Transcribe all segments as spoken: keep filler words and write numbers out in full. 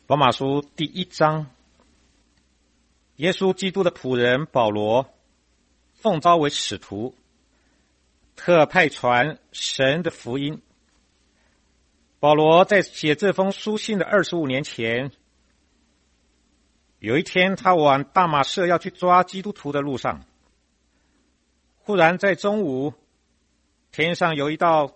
罗马书第一章，耶稣基督的仆人保罗，奉召为使徒，特派传神的福音。保罗在写这封书信的二十五年前，有一天他往大马色要去抓基督徒的路上，忽然在中午，天上有一道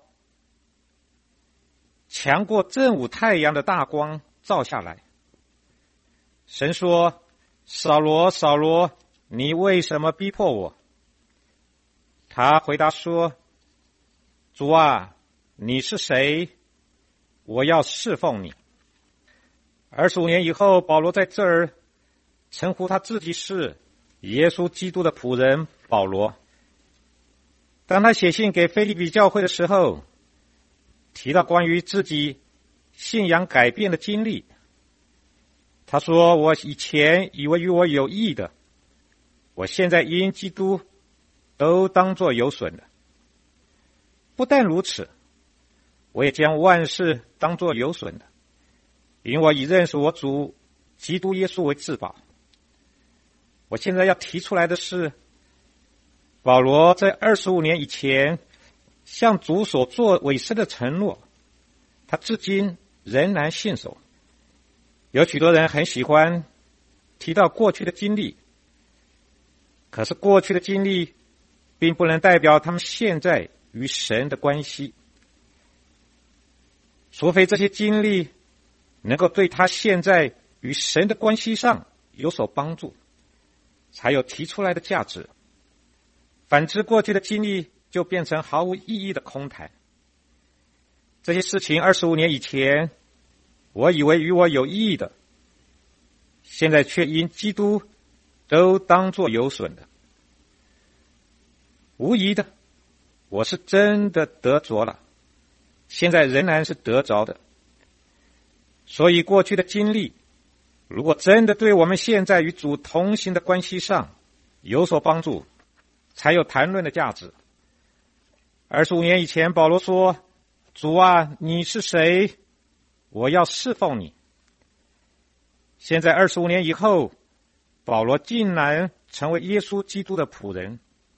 强过正午太阳的大光照下来。神说：扫罗，扫罗，你为什么逼迫我？他回答说：主啊，你是谁？我要侍奉你。二十五年以后，保罗在这儿称呼他自己是耶稣基督的仆人保罗。当他写信给腓立比教会的时候，提到关于自己信仰改变的经历。他说：我以前以为与我有益的，我现在因基督都当作有损的。不但如此，我也将万事当作有损的，因我以认识我主基督耶稣为至宝。我现在要提出来的是，保罗在二十五年以前向主所做委身的承诺，他至今仍然信守。有许多人很喜欢提到过去的经历，可是过去的经历并不能代表他们现在与神的关系，除非这些经历能够对他现在与神的关系上有所帮助，才有提出来的价值。反之，过去的经历就变成毫无意义的空谈。这些事情二十五年以前我以为与我有益的，现在却因基督都当作有损的。无疑的，我是真的得着了，现在仍然是得着的。所以过去的经历，如果真的对我们现在与主同行的关系上有所帮助，才有谈论的价值。二十五年以前，保罗说：主啊，你是谁？我要侍奉你。现在二十五年以后，保罗竟然成为耶稣基督的仆人。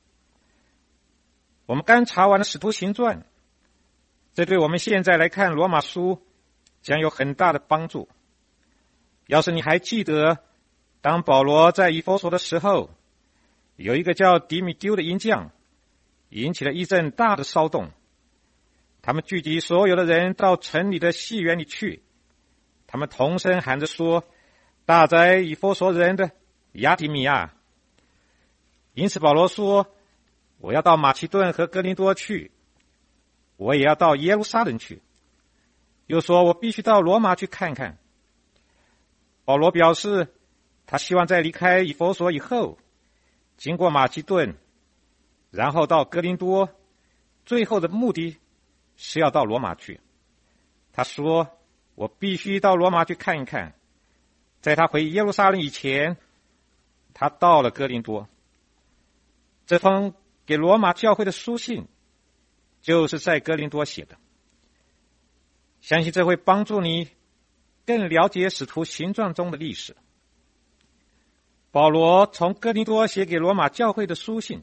我们刚查完了使徒行传，这对我们现在来看罗马书将有很大的帮助。要是你还记得，当保罗在以弗所的时候，有一个叫迪米丢的营将，引起了一阵大的骚动。他们聚集所有的人到城里的戏园里去，他们同声喊着说：大哉以弗所人的亚提米亚！因此保罗说：我要到马其顿和哥林多去，我也要到耶路撒冷去。又说我必须到罗马去看看。保罗表示，他希望在离开以弗所以后，经过马其顿，然后到哥林多，最后的目的是要到罗马去。他说：我必须到罗马去看一看。在他回耶路撒冷以前，他到了哥林多。这封给罗马教会的书信就是在哥林多写的。相信这会帮助你更了解使徒行传中的历史。保罗从哥林多写给罗马教会的书信，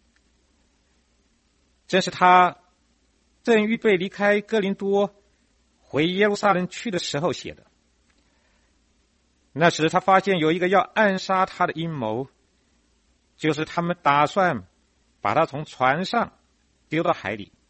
正是他正预备离开哥林多回耶路撒冷去的时候写的。那时他发现有一个要暗杀他的阴谋，就是他们打算把他从船上丢到海里。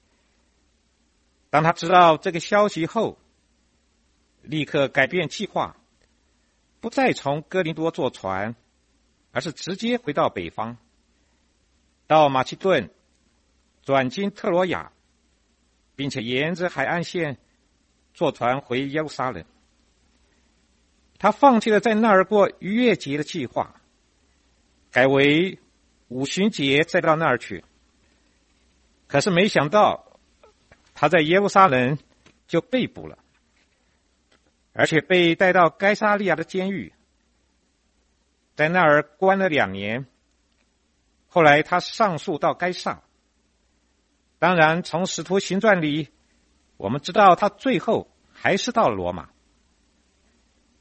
当他知道这个消息后，立刻改变计划，不再从哥林多坐船，而是直接回到北方，到马其顿，转经特罗亚，并且沿着海岸线坐船回耶路撒冷。他放弃了在那儿过逾越节的计划，改为五旬节再到那儿去。可是没想到，他在耶路撒冷就被捕了，而且被带到该撒利亚的监狱，在那儿关了两年。后来他上诉到该撒。当然，从使徒行传里，我们知道他最后还是到了罗马。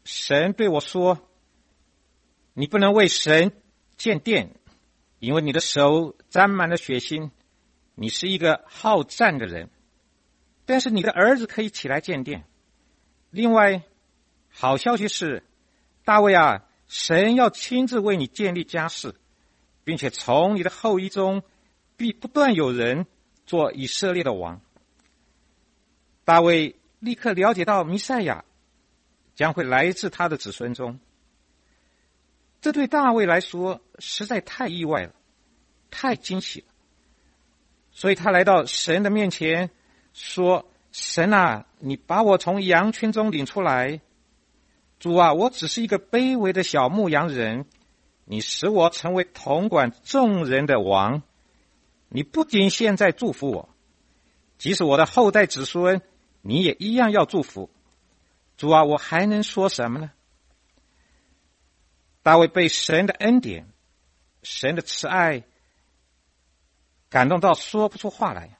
神对我说，你不能为神建殿，因为你的手沾满了血腥，你是一个好战的人。但是你的儿子可以起来建殿。另外，好消息是，大卫啊，神要亲自为你建立家室，并且从你的后裔中必不断有人做以色列的王。大卫立刻了解到弥赛亚将会来自他的子孙中，这对大卫来说实在太意外了，太惊喜了。所以他来到神的面前说，神啊，你把我从羊群中领出来，主啊，我只是一个卑微的小牧羊人，你使我成为统管众人的王。你不仅现在祝福我，即使我的后代子孙，你也一样要祝福。主啊，我还能说什么呢？大卫被神的恩典、神的慈爱感动到说不出话来。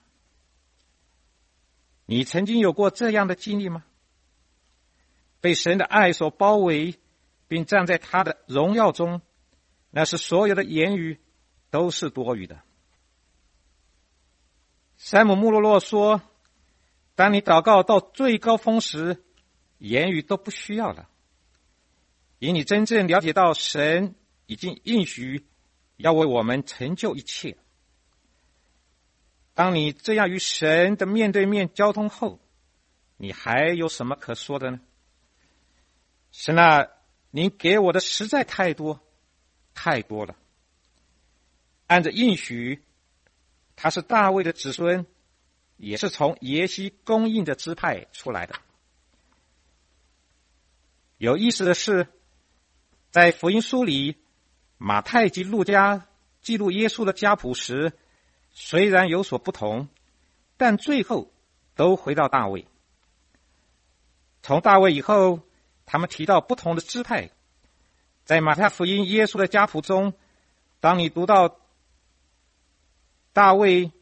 你曾经有过这样的经历吗？被神的爱所包围，并站在他的荣耀中，那是所有的言语都是多余的。山姆·穆洛洛说，当你祷告到最高峰时，言语都不需要了，因你真正了解到神已经应许要为我们成就一切。当你这样与神的面对面交通后，你还有什么可说的呢？神啊，您给我的实在太多太多了。按着应许，他是大卫的子孙，也是从耶西供应的支派出来的。有意思的是，在福音书里，马太及路加记录耶稣的家谱时，虽然有所不同，但最后都回到大卫。从大卫以后，他们提到不同的支派。在马太福音耶稣的家谱中，当你读到大卫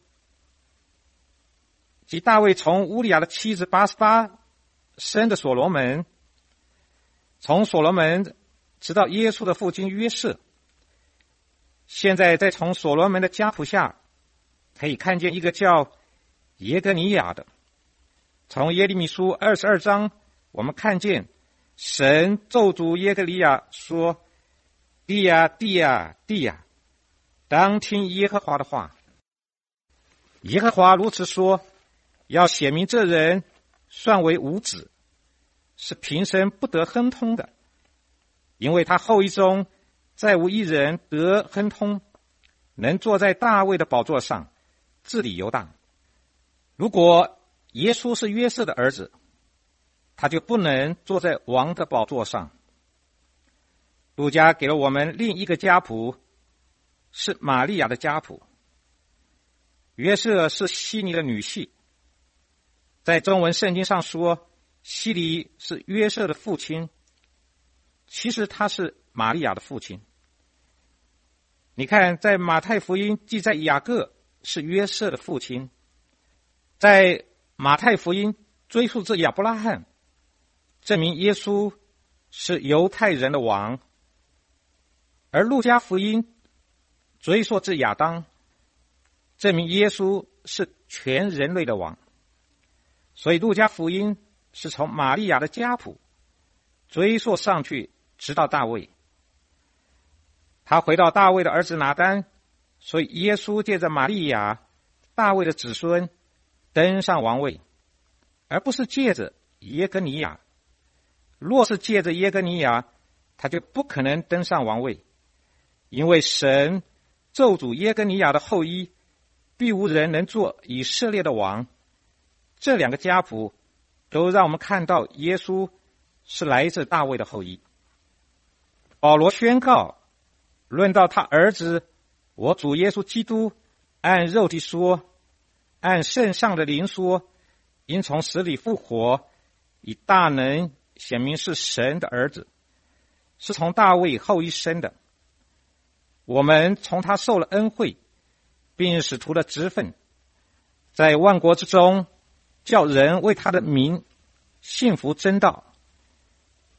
及大卫从乌利亚的妻子八十八生的所罗门，从所罗门直到耶稣的父亲约瑟，现在再从所罗门的家谱下可以看见一个叫耶格尼亚的。从耶利米书二十二章，我们看见神咒诅耶格尼亚说，地呀地呀地呀，当听耶和华的话。耶和华如此说，要显明这人算为无子，是平生不得亨通的，因为他后裔中再无一人得亨通，能坐在大卫的宝座上治理犹大。如果耶稣是约瑟的儿子，他就不能坐在王的宝座上。路加给了我们另一个家谱，是玛利亚的家谱。约瑟是希尼的女婿，在中文圣经上说，希尼是约瑟的父亲，其实他是玛利亚的父亲。你看，在马太福音记载雅各是约瑟的父亲，在马太福音追溯至亚伯拉罕，证明耶稣是犹太人的王，而路加福音追溯至亚当，证明耶稣是全人类的王。所以路加福音是从玛利亚的家谱追溯上去，直到大卫。他回到大卫的儿子拿单，所以耶稣借着玛利亚，大卫的子孙登上王位，而不是借着耶格尼亚。若是借着耶格尼亚，他就不可能登上王位，因为神咒诅耶格尼亚的后裔，必无人能做以色列的王。这两个家谱都让我们看到耶稣是来自大卫的后裔。保罗宣告，论到他儿子我主耶稣基督，按肉体说，按圣上的灵说，因从死里复活，以大能显明是神的儿子，是从大卫后裔生的。我们从他受了恩惠，并使徒的职分，在万国之中叫人为他的名信服真道。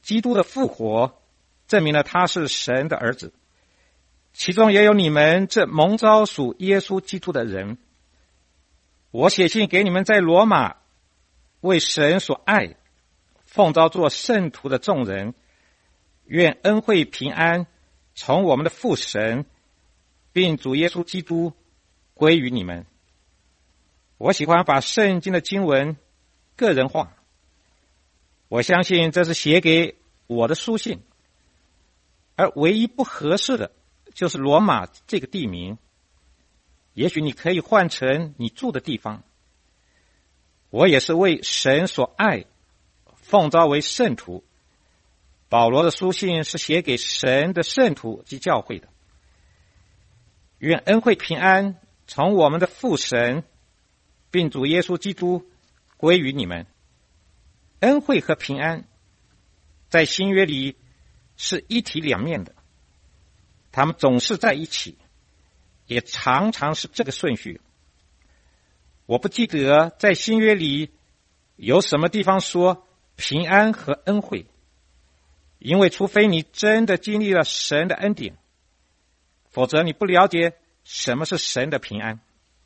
基督的复活证明了他是神的儿子，其中也有你们这蒙召属耶稣基督的人。我写信给你们在罗马为神所爱，奉召做圣徒的众人，愿恩惠平安从我们的父神并主耶稣基督归于你们。我喜欢把圣经的经文个人化，我相信这是写给我的书信，而唯一不合适的就是罗马这个地名，也许你可以换成你住的地方。我也是为神所爱，奉召为圣徒。保罗的书信是写给神的圣徒及教会的。愿恩惠平安从我们的父神并主耶稣基督归于你们。恩惠和平安在新约里是一体两面的，他们总是在一起，也常常是这个顺序。我不记得在新约里有什么地方说平安和恩惠，因为除非你真的经历了神的恩典，否则你不了解什么是神的平安。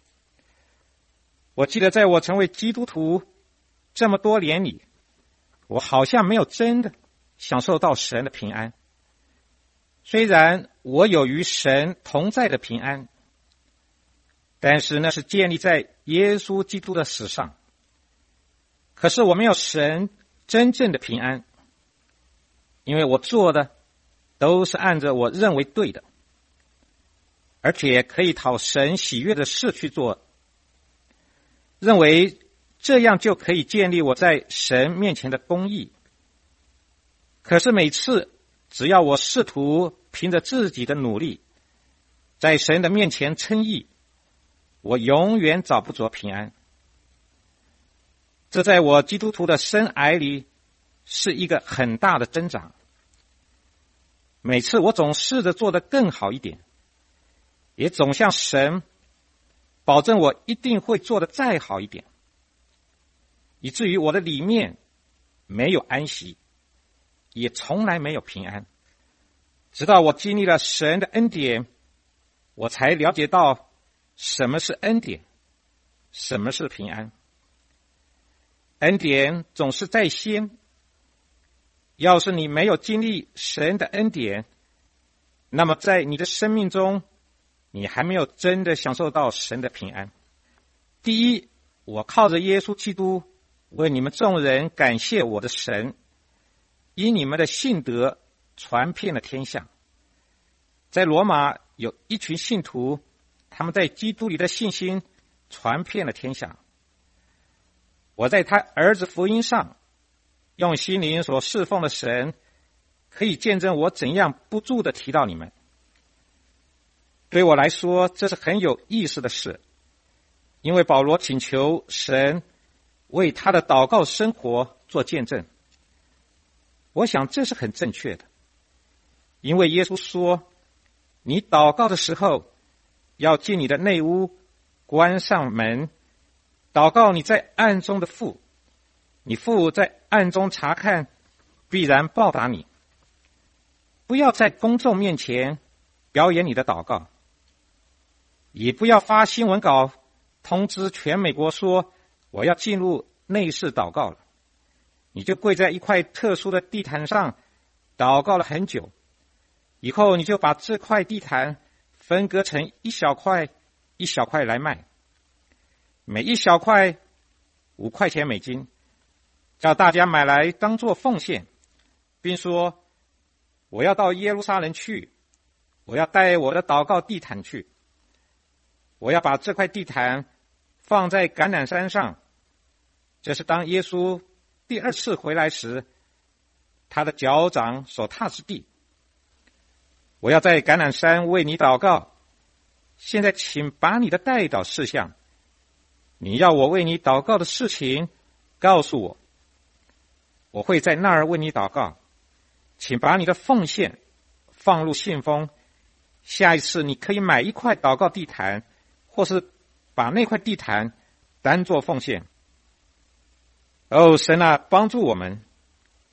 我记得在我成为基督徒这么多年里，我好像没有真的享受到神的平安。虽然我有与神同在的平安，但是那是建立在耶稣基督的死上。可是我没有神真正的平安，因为我做的都是按着我认为对的，而且可以讨神喜悦的事去做，认为这样就可以建立我在神面前的公义。可是每次只要我试图凭着自己的努力在神的面前称义，我永远找不着平安。这在我基督徒的生涯里是一个很大的增长。每次我总试着做得更好一点，也总向神保证我一定会做得再好一点，以至于我的里面没有安息，也从来没有平安。直到我经历了神的恩典，我才了解到什么是恩典，什么是平安。恩典总是在先，要是你没有经历神的恩典，那么在你的生命中你还没有真的享受到神的平安。第一，我靠着耶稣基督为你们众人感谢我的神，因你们的信德传遍了天下。在罗马有一群信徒，他们在基督里的信心传遍了天下。我在他儿子福音上用心灵所侍奉的神，可以见证我怎样不住地提到你们。对我来说，这是很有意思的事，因为保罗请求神为他的祷告生活做见证。我想这是很正确的，因为耶稣说，你祷告的时候要进你的内屋，关上门，祷告你在暗中的父，你父在暗中查看，必然报答你。不要在公众面前表演你的祷告，也不要发新闻稿通知全美国说我要进入内室祷告了。你就跪在一块特殊的地毯上祷告了很久，以后你就把这块地毯分割成一小块一小块来卖，每一小块五块钱美金，叫大家买来当作奉献，并说我要到耶路撒冷去，我要带我的祷告地毯去，我要把这块地毯放在橄榄山上，这是当耶稣第二次回来时他的脚掌所踏之地。我要在橄榄山为你祷告，现在请把你的代祷事项，你要我为你祷告的事情告诉我，我会在那儿为你祷告。请把你的奉献放入信封，下一次你可以买一块祷告地毯，或是把那块地毯当作奉献。哦，神啊，帮助我们，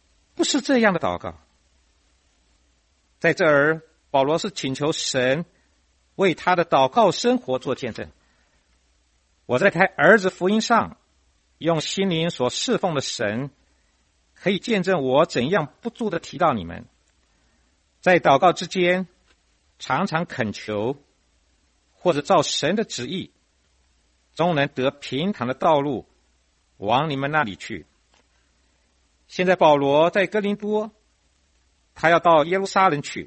不是这样的祷告。在这儿，保罗是请求神为他的祷告生活做见证。我在他儿子福音上用心灵所侍奉的神，可以见证我怎样不住地提到你们，在祷告之间常常恳求，或者照神的旨意，终能得平坦的道路往你们那里去。现在保罗在哥林多，他要到耶路撒冷去。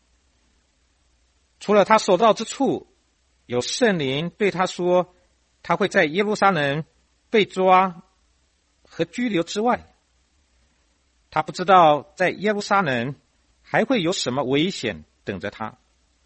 除了他所到之处有圣灵对他说他会在耶路撒冷被抓和拘留之外，他不知道在耶路撒冷还会有什么危险等着他。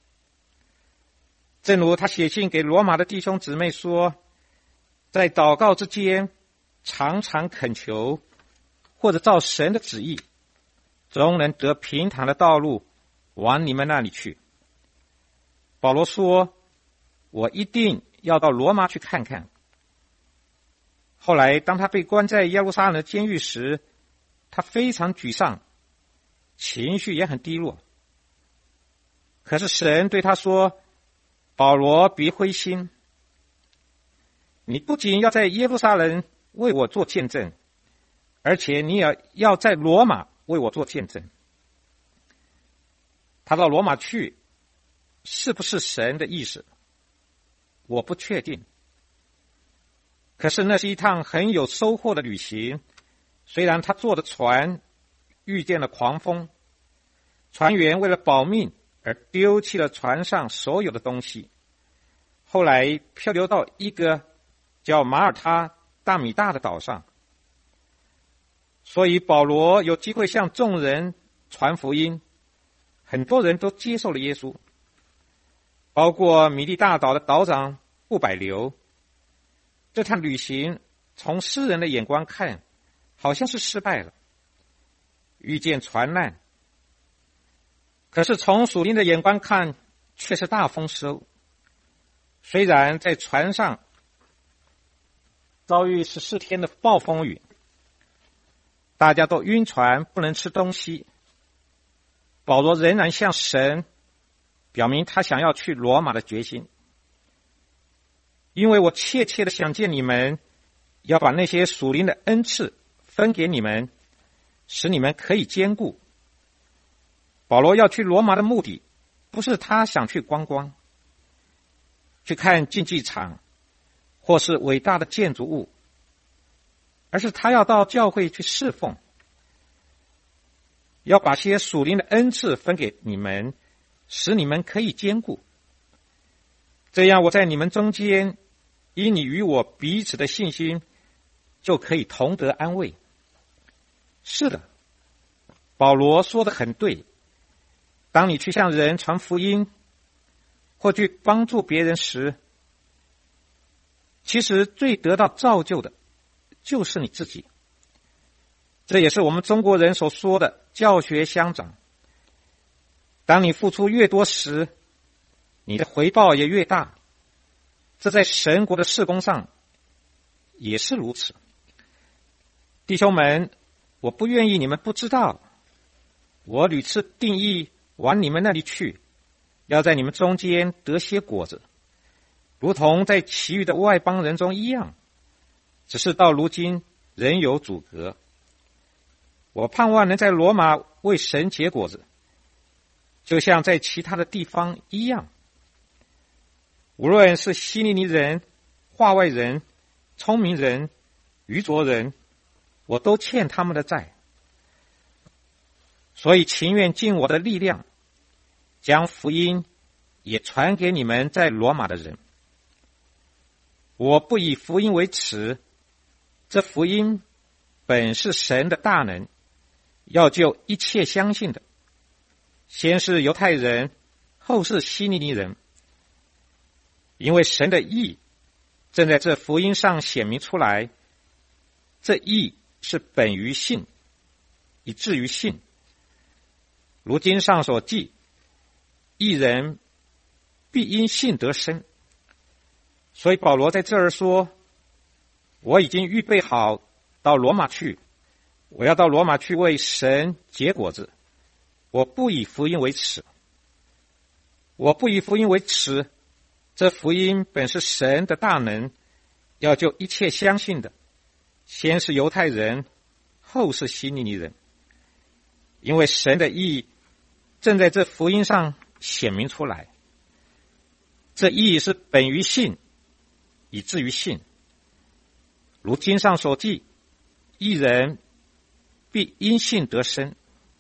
正如他写信给罗马的弟兄姊妹说，在祷告之间常常恳求，或者照神的旨意，终能得平坦的道路往你们那里去。保罗说，我一定要到罗马去看看。后来当他被关在耶路撒冷的监狱时，他非常沮丧，情绪也很低落。可是神对他说，保罗别灰心，你不仅要在耶路撒冷为我做见证，而且你也要在罗马为我做见证。他到罗马去，是不是神的意思？我不确定。可是那是一趟很有收获的旅行，虽然他坐的船遇见了狂风，船员为了保命而丢弃了船上所有的东西，后来漂流到一个叫马耳他大米大的岛上。所以保罗有机会向众人传福音，很多人都接受了耶稣，包括米利大岛的岛长布百流。这趟旅行从诗人的眼光看，好像是失败了，遇见船难。可是从属灵的眼光看，却是大丰收。虽然在船上遭遇十四天的暴风雨，大家都晕船，不能吃东西，保罗仍然向神表明他想要去罗马的决心。因为我切切的想见你们，要把那些属灵的恩赐分给你们，使你们可以兼顾。保罗要去罗马的目的，不是他想去观光，去看竞技场或是伟大的建筑物，而是他要到教会去侍奉，要把些属灵的恩赐分给你们，使你们可以兼顾。这样我在你们中间，因你与我彼此的信心，就可以同得安慰。是的，保罗说得很对。当你去向人传福音，或去帮助别人时，其实最得到造就的就是你自己。这也是我们中国人所说的教学相长。当你付出越多时，你的回报也越大。这在神国的事工上也是如此。弟兄们，我不愿意你们不知道，我屡次定义往你们那里去，要在你们中间得些果子，如同在其余的外邦人中一样，只是到如今仍有阻隔。我盼望能在罗马为神结果子，就像在其他的地方一样。无论是希利尼人、化外人、聪明人、愚拙人，我都欠他们的债，所以情愿尽我的力量，将福音也传给你们在罗马的人。我不以福音为耻，这福音本是神的大能，要救一切相信的，先是犹太人，后是希利尼人。因为神的义正在这福音上显明出来，这义是本于信，以至于信。如经上所记，义人必因信得生。所以保罗在这儿说，我已经预备好到罗马去， 我要到罗马去为神结果子，我不以福音为耻。我不以福音为耻，这福音本是神的大能，要救一切相信的，先是犹太人，后是希利尼人。因为神的义正在这福音上显明出来，这义是本于信，以至于信。如经上所记，义人必因信得生。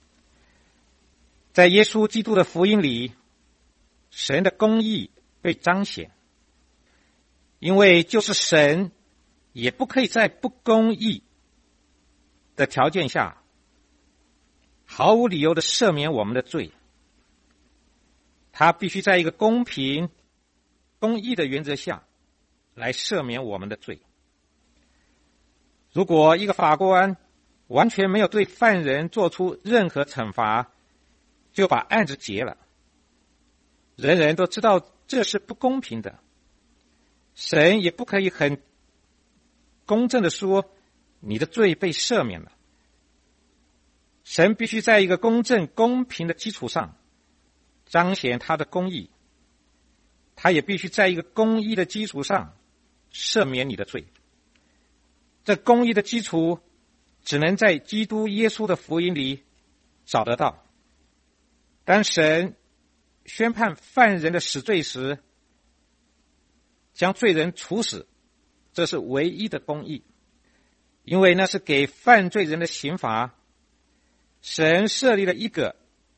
在耶稣基督的福音里，神的公义被彰显，因为就是神也不可以在不公义的条件下毫无理由的赦免我们的罪，他必须在一个公平公义的原则下来赦免我们的罪。如果一个法官完全没有对犯人做出任何惩罚，就把案子结了，人人都知道这是不公平的。神也不可以很公正的说你的罪被赦免了。神必须在一个公正公平的基础上彰显他的公义，他也必须在一个公义的基础上赦免你的罪。这公义的基础只能在基督耶稣的福音里找得到。当神宣判犯人的死罪时，将罪人处死，这是唯一的公义，因为那是给犯罪人的刑罚。神设立了一个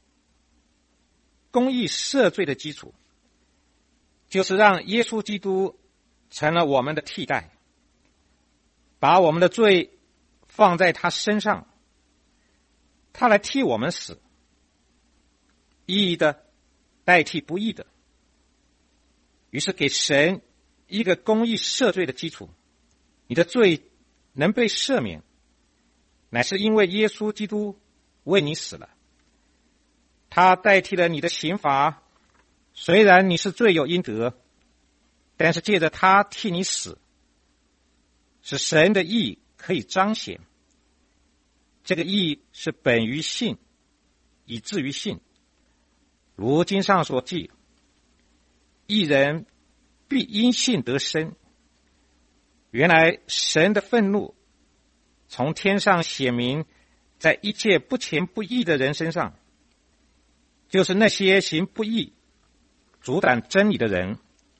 公义赦罪的基础，就是让耶稣基督成了我们的替代，把我们的罪放在他身上，他来替我们死，义的代替不义的。于是给神一个公义赦罪的基础，你的罪能被赦免，乃是因为耶稣基督为你死了，他代替了你的刑罚。虽然你是罪有应得，但是借着他替你死，使神的义可以彰显。这个义是本于信，以至于信。如经上所记，义人必因信得生。原来神的愤怒从天上显明在一切不虔不义的人身上，就是那些行不义阻挡真理的人。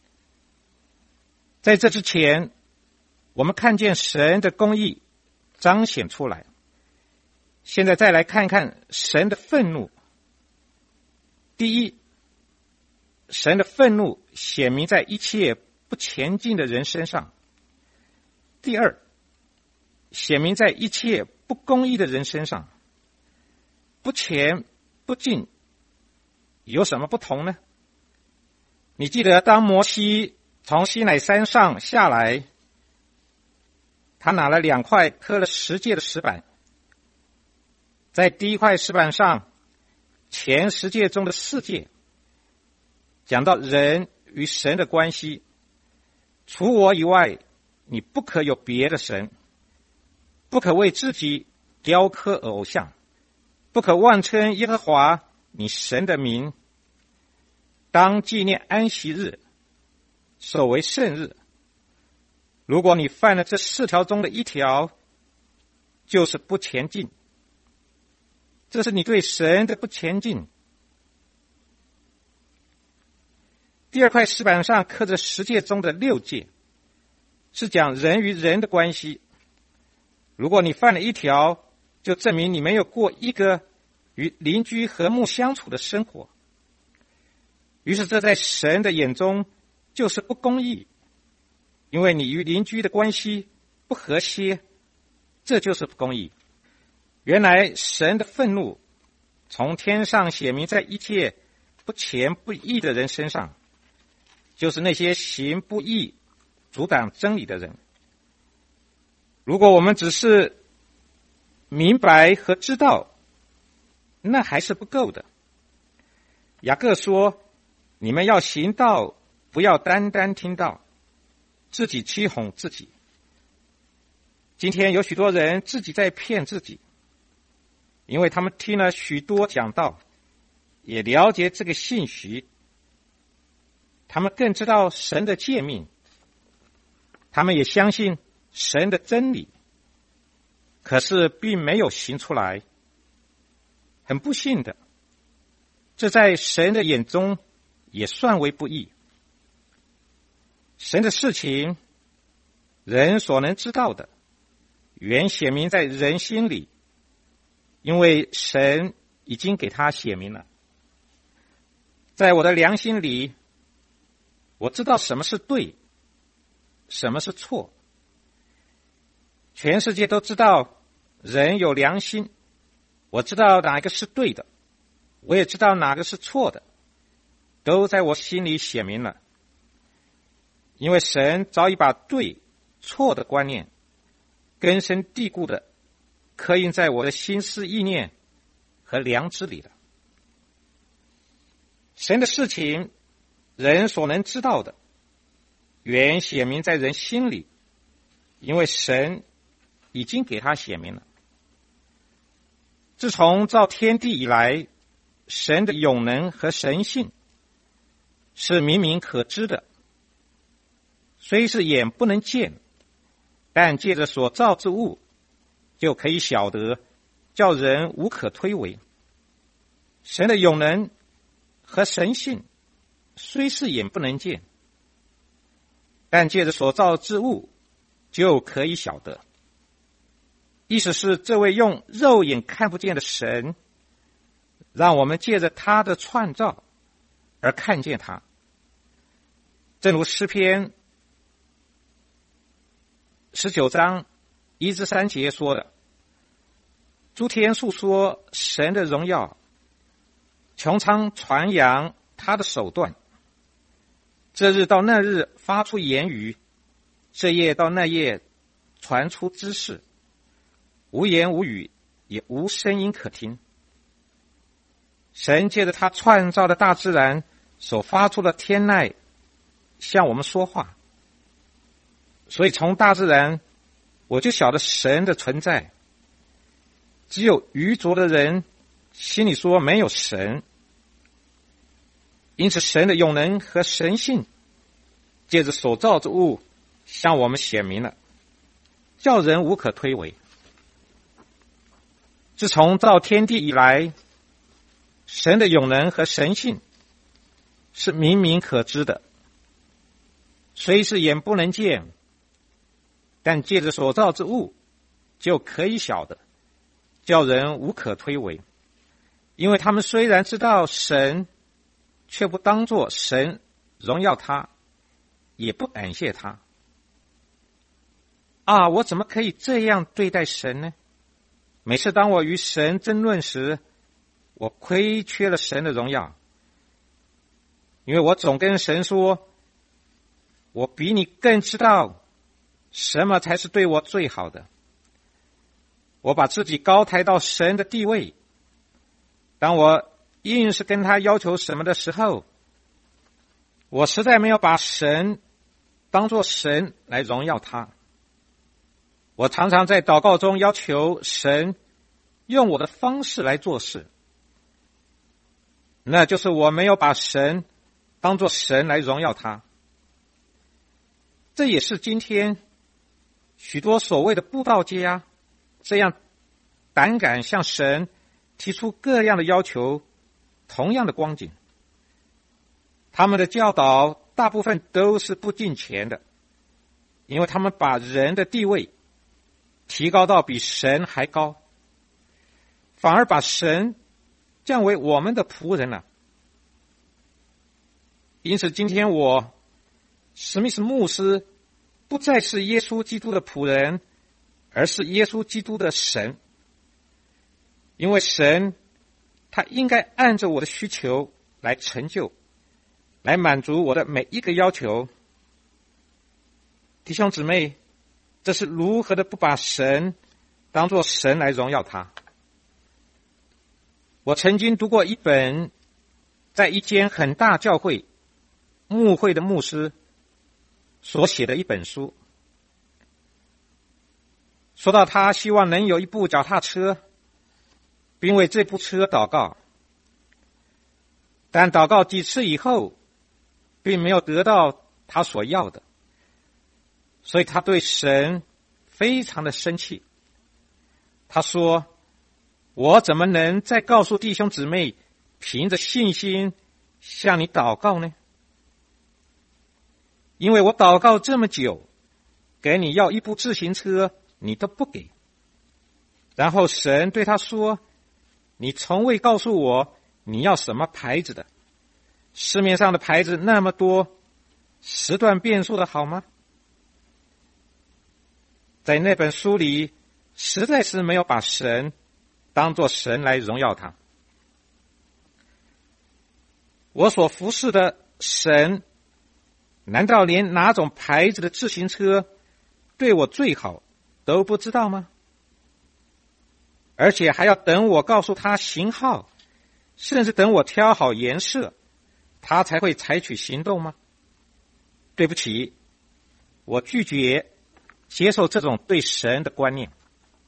在这之前，我们看见神的公义彰显出来，现在再来看看神的愤怒。第一，神的愤怒显明在一切不前进的人身上。第二，显明在一切不公义的人身上。不前不进有什么不同呢？你记得当摩西从西乃山上下来，他拿了两块刻了十诫的石板，在第一块石板上，前十诫中的四诫讲到人与神的关系，除我以外你不可有别的神，不可为自己雕刻偶像，不可妄称耶和华你神的名，当纪念安息日，守为圣日。如果你犯了这四条中的一条，就是不前进，这是你对神的不前进。第二块石板上刻着十诫中的六诫，是讲人与人的关系。如果你犯了一条，就证明你没有过一个与邻居和睦相处的生活。于是这在神的眼中就是不公义，因为你与邻居的关系不和谐，这就是不公义。原来神的愤怒从天上显明在一切不虔不义的人身上，就是那些行不义阻挡真理的人。如果我们只是明白和知道，那还是不够的。雅各说，你们要行道，不要单单听道，自己欺哄自己。今天有许多人自己在骗自己， 因为他们听了许多讲道，也了解这个信息，他们更知道神的诫命，他们也相信神的真理，可是并没有行出来。很不幸的，这在神的眼中也算为不义。神的事情，人所能知道的，原显明在人心里，因为神已经给他写明了。在我的良心里，我知道什么是对，什么是错。全世界都知道人有良心，我知道哪个是对的，我也知道哪个是错的，都在我心里写明了。因为神早已把对错的观念根深蒂固的刻印在我的心思意念和良知里了。神的事情，人所能知道的，原写明在人心里，因为神已经给他写明了。自从造天地以来，神的永能和神性是明明可知的，虽是眼不能见，但借着所造之物就可以晓得，叫人无可推诿。神的永能和神性虽是眼不能见，但借着所造之物就可以晓得。意思是这位用肉眼看不见的神，让我们借着他的创造而看见他。正如诗篇十九章一至三节说的，诸天述说神的荣耀，穹苍传扬他的手段。这日到那日发出言语，这夜到那夜传出知识，无言无语，也无声音可听。神借着他创造的大自然所发出的天籁向我们说话，所以从大自然我就晓得神的存在。只有愚拙的人心里说没有神，因此神的永能和神性借着所造之物向我们显明了，叫人无可推诿。自从造天地以来，神的永能和神性是明明可知的，虽是眼不能见，但借着所造之物就可以晓得，叫人无可推诿。因为他们虽然知道神，却不当作神荣耀他，也不感谢他。啊，我怎么可以这样对待神呢？每次当我与神争论时，我亏缺了神的荣耀，因为我总跟神说，我比你更知道什么才是对我最好的。我把自己高抬到神的地位，当我硬是跟他要求什么的时候，我实在没有把神当作神来荣耀他。我常常在祷告中要求神用我的方式来做事，那就是我没有把神当作神来荣耀他。这也是今天许多所谓的布道家这样胆敢向神提出各样的要求同样的光景。他们的教导大部分都是不敬虔的，因为他们把人的地位提高到比神还高，反而把神降为我们的仆人了。因此今天我史密斯牧师不再是耶稣基督的仆人，而是耶稣基督的神。因为神他应该按照我的需求来成就，来满足我的每一个要求。弟兄姊妹，这是如何的不把神当作神来荣耀他。我曾经读过一本在一间很大教会牧会的牧师所写的一本书，说到他希望能有一部脚踏车并为这部车祷告，但祷告几次以后，并没有得到他所要的，所以他对神非常的生气。他说：我怎么能再告诉弟兄姊妹，凭着信心向你祷告呢？因为我祷告这么久，给你要一部自行车，你都不给。然后神对他说：你从未告诉我你要什么牌子的，市面上的牌子那么多，时段变数的好吗？在那本书里，实在是没有把神当作神来荣耀他。我所服侍的神，难道连哪种牌子的自行车对我最好都不知道吗？而且还要等我告诉他型号，甚至等我挑好颜色，他才会采取行动吗？对不起，我拒绝接受这种对神的观念。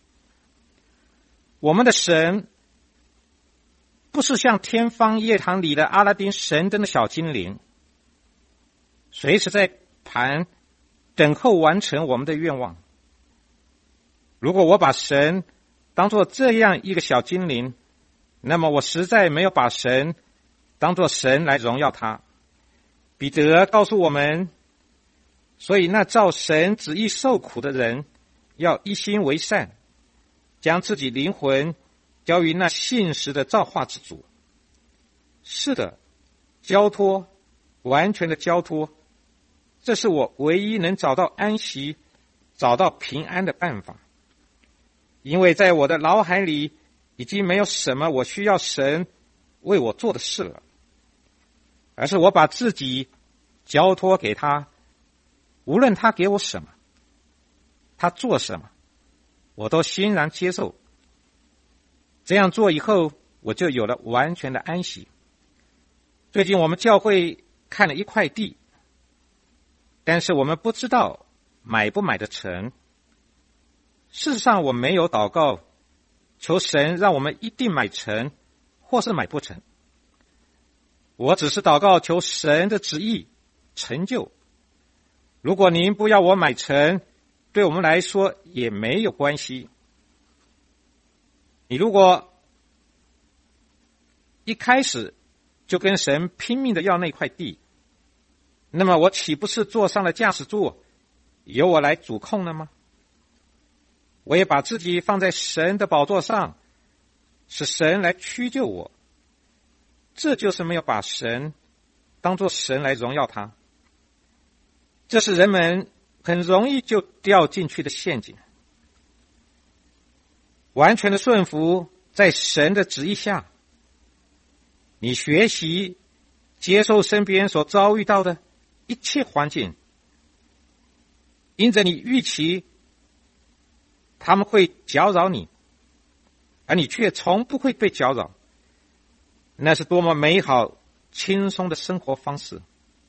我们的神不是像天方夜谭里的阿拉丁神灯的小精灵，随时在旁等候完成我们的愿望。如果我把神当作这样一个小精灵，那么我实在没有把神当作神来荣耀他。彼得告诉我们，所以那照神旨意受苦的人，要一心为善，将自己灵魂交于那信实的造化之主。是的，交托，完全的交托，这是我唯一能找到安息、找到平安的办法。因为在我的脑海里已经没有什么我需要神为我做的事了，而是我把自己交托给他，无论他给我什么，他做什么，我都欣然接受。这样做以后，我就有了完全的安息。最近我们教会看了一块地，但是我们不知道买不买得成。事实上我没有祷告求神让我们一定买成或是买不成，我只是祷告求神的旨意成就。如果您不要我买成，对我们来说也没有关系。你如果一开始就跟神拼命的要那块地，那么我岂不是坐上了驾驶座，由我来主控了吗？我也把自己放在神的宝座上，使神来屈就我。这就是没有把神当作神来荣耀他。这是人们很容易就掉进去的陷阱。完全的顺服在神的旨意下，你学习接受身边所遭遇到的一切环境，因着你预期他们会搅扰你，而你却从不会被搅扰，那是多么美好轻松的生活方式。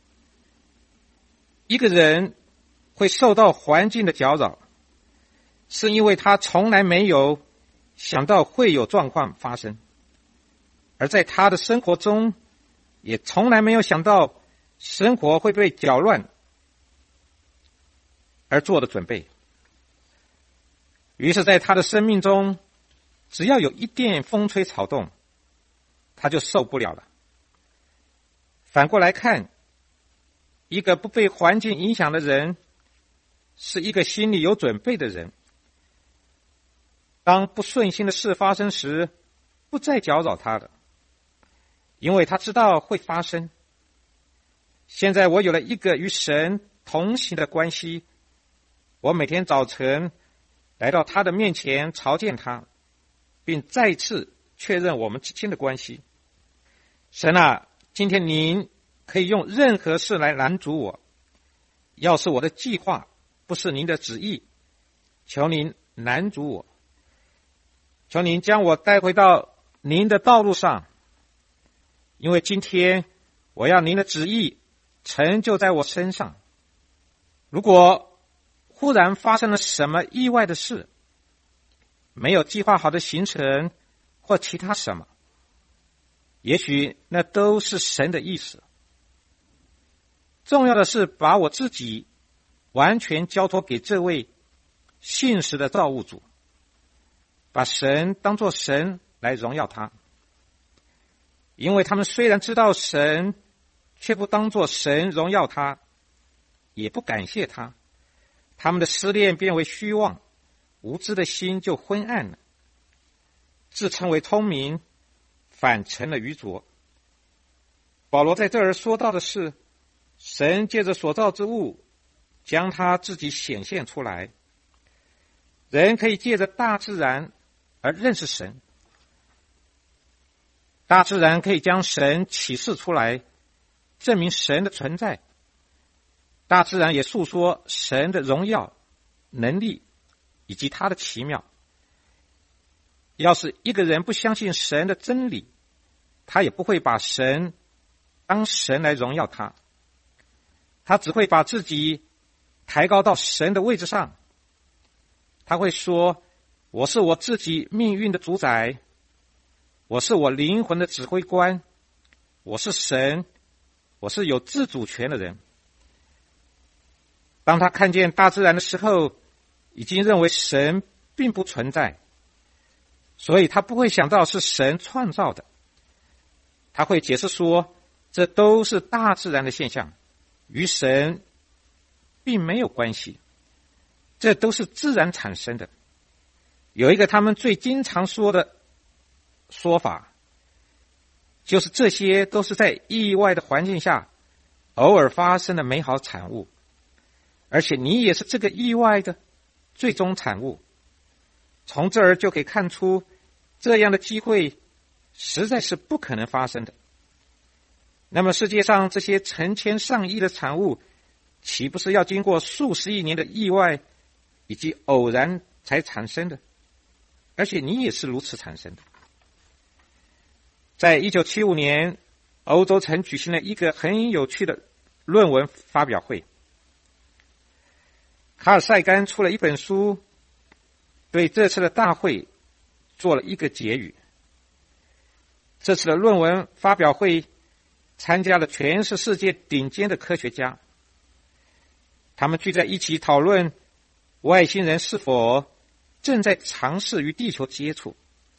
一个人会受到环境的搅扰，是因为他从来没有想到会有状况发生，而在他的生活中也从来没有想到生活会被搅乱而做的准备。于是在他的生命中，只要有一点风吹草动，他就受不了了。反过来看，一个不被环境影响的人，是一个心里有准备的人。当不顺心的事发生时，不再搅扰他了，因为他知道会发生。现在我有了一个与神同行的关系，我每天早晨来到他的面前朝见他，并再次确认我们之间的关系。神啊，今天您可以用任何事来拦阻我，要是我的计划不是您的旨意，求您拦阻我，求您将我带回到您的道路上，因为今天我要您的旨意成就在我身上。如果忽然发生了什么意外的事，没有计划好的行程， 或其他什么，也许那都是神的意思。重要的是把我自己完全交托给这位信实的造物主，把神当作神来荣耀他。因为他们虽然知道神，却不当作神荣耀他，也不感谢他，他们的思念变为虚妄，无知的心就昏暗了，自称为聪明，反成了愚拙。保罗在这儿说到的是，神借着所造之物将他自己显现出来。人可以借着大自然而认识神，大自然可以将神启示出来，证明神的存在。大自然也诉说神的荣耀、能力以及他的奇妙。要是一个人不相信神的真理，他也不会把神当神来荣耀他，他只会把自己抬高到神的位置上。他会说，我是我自己命运的主宰，我是我灵魂的指挥官，我是神，我是有自主权的人。当他看见大自然的时候，已经认为神并不存在，所以他不会想到是神创造的。他会解释说，这都是大自然的现象，与神并没有关系，这都是自然产生的。有一个他们最经常说的说法，就是这些都是在意外的环境下偶尔发生的美好产物，而且你也是这个意外的最终产物。从这儿就可以看出，这样的机会实在是不可能发生的。那么世界上这些成千上亿的产物，岂不是要经过数十亿年的意外以及偶然才产生的？而且你也是如此产生的。在一九七五年，欧洲曾举行了一个很有趣的论文发表会。卡尔塞甘出了一本书，对这次的大会做了一个结语。这次的论文发表会参加了全是世界顶尖的科学家，他们聚在一起讨论外星人是否正在尝试与地球接触。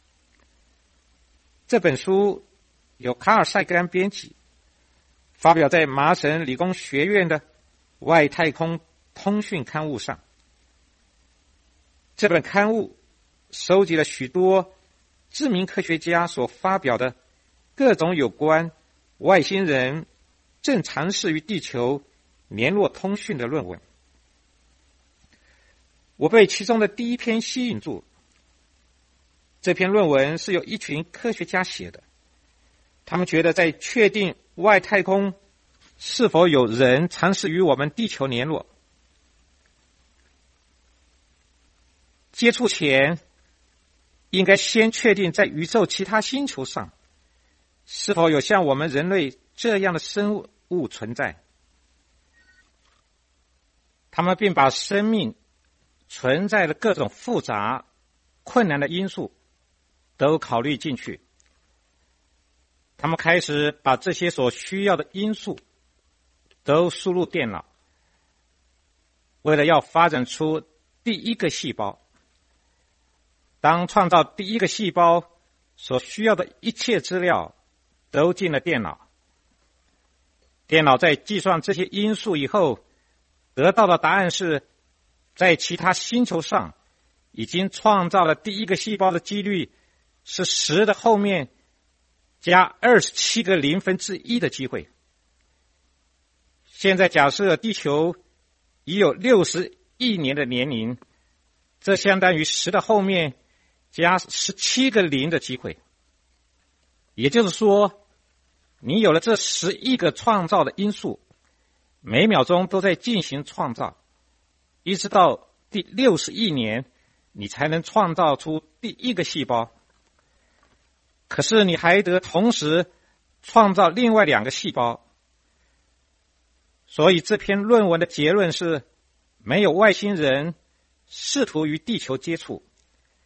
这本书由卡尔塞甘编辑，发表在麻省理工学院的外太空通讯刊物上。这本刊物收集了许多知名科学家所发表的各种有关外星人正尝试与地球联络通讯的论文。我被其中的第一篇吸引住。这篇论文是由一群科学家写的，他们觉得在确定外太空是否有人尝试与我们地球联络接触前，应该先确定在宇宙其他星球上是否有像我们人类这样的生物存在。他们并把生命存在的各种复杂困难的因素都考虑进去。他们开始把这些所需要的因素都输入电脑，为了要发展出第一个细胞。当创造第一个细胞所需要的一切资料都进了电脑，电脑在计算这些因素以后，得到的答案是，在其他星球上已经创造了第一个细胞的几率是十的后面加二十七个零分之一的机会。现在假设地球已有六十亿年的年龄，这相当于十的后面加十七个零的机会。也就是说，你有了这十亿个创造的因素，每秒钟都在进行创造，一直到第六十亿年，你才能创造出第一个细胞。可是你还得同时创造另外两个细胞。所以这篇论文的结论是，没有外星人试图与地球接触，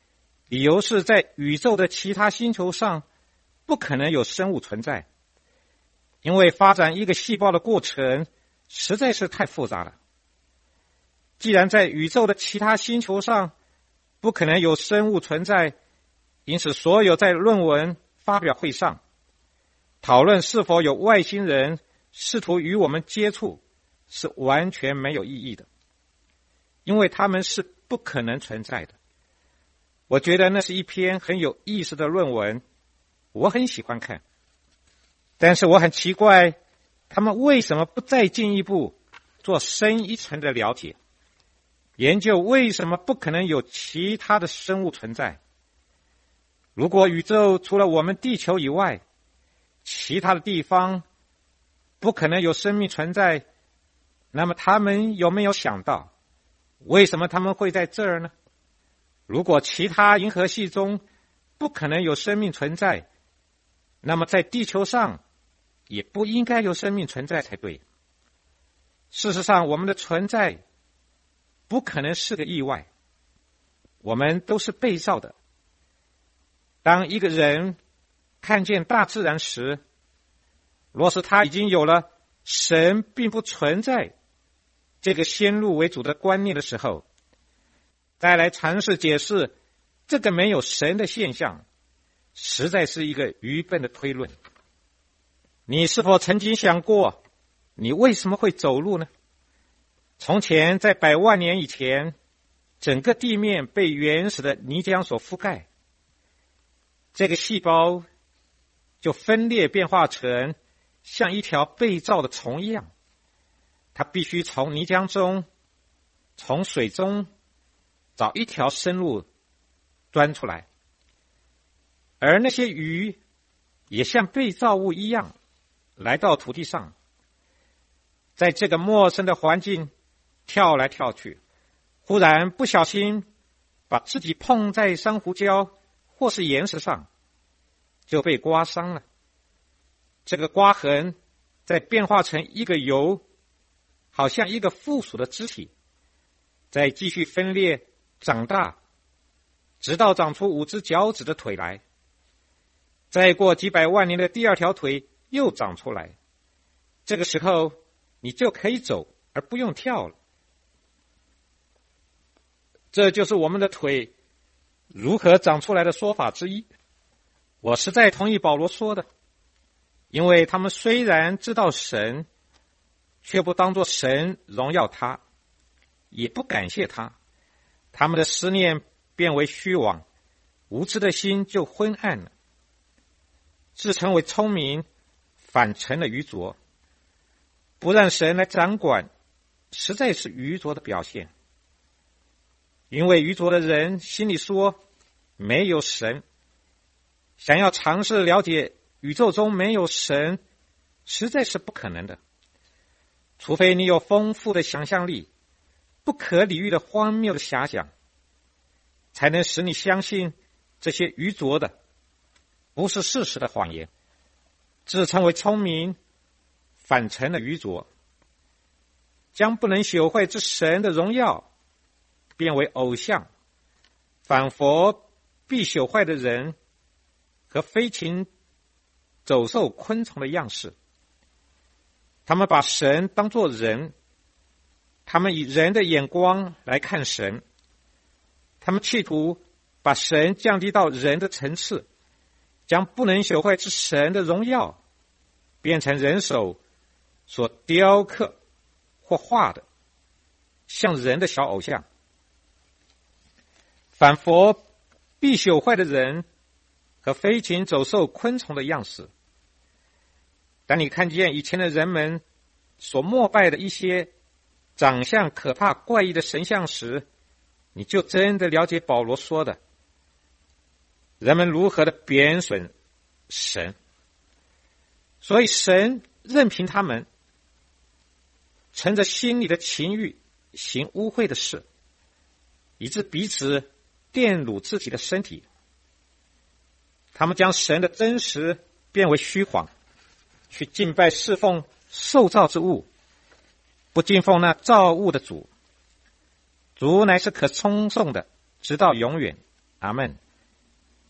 理由是在宇宙的其他星球上不可能有生物存在，因为发展一个细胞的过程实在是太复杂了。既然在宇宙的其他星球上不可能有生物存在，因此所有在论文发表会上讨论是否有外星人试图与我们接触是完全没有意义的，因为他们是不可能存在的。我觉得那是一篇很有意思的论文，我很喜欢看。但是我很奇怪，他们为什么不再进一步做深一层的了解，研究为什么不可能有其他的生物存在？如果宇宙除了我们地球以外，其他的地方不可能有生命存在，那么他们有没有想到，为什么他们会在这儿呢？如果其他银河系中不可能有生命存在，那么在地球上也不应该有生命存在才对。事实上，我们的存在不可能是个意外，我们都是被造的。当一个人看见大自然时，若是他已经有了神并不存在这个先入为主的观念的时候，再来尝试解释这个没有神的现象，实在是一个愚笨的推论。你是否曾经想过，你为什么会走路呢？从前在百万年以前，整个地面被原始的泥浆所覆盖，这个细胞就分裂变化成像一条被造的虫一样，它必须从泥浆中从水中找一条生路钻出来。而那些鱼也像被造物一样来到土地上，在这个陌生的环境跳来跳去，忽然不小心把自己碰在珊瑚礁或是岩石上，就被刮伤了。这个刮痕再变化成一个疣，好像一个附属的肢体，再继续分裂长大，直到长出五只脚趾的腿来。再过几百万年的第二条腿又长出来，这个时候你就可以走而不用跳了。这就是我们的腿如何长出来的说法之一。我实在同意保罗说的，因为他们虽然知道神，却不当作神荣耀他，也不感谢他，他们的思念变为虚妄，无知的心就昏暗了，自称为聪明，反成了愚拙。不让神来掌管，实在是愚拙的表现。因为愚拙的人心里说没有神，想要尝试了解宇宙中没有神，实在是不可能的。除非你有丰富的想象力，不可理喻的荒谬的遐想，才能使你相信这些愚拙的不是事实的谎言。自称为聪明，反成了愚拙，将不能朽坏之神的荣耀变为偶像，仿佛必朽坏的人和飞禽走兽昆虫的样式。他们把神当作人，他们以人的眼光来看神，他们企图把神降低到人的层次，将不能朽坏之神的荣耀变成人手所雕刻或画的像人的小偶像，仿佛必朽坏的人和飞禽走兽昆虫的样式。当你看见以前的人们所膜拜的一些长相可怕怪异的神像时，你就真的了解保罗说的人们如何的贬损神。所以神任凭他们乘着心里的情欲行污秽的事，以致彼此玷辱自己的身体。他们将神的真实变为虚谎，去敬拜侍奉受造之物，不敬奉那造物的主。主乃是可称颂的，直到永远。阿们。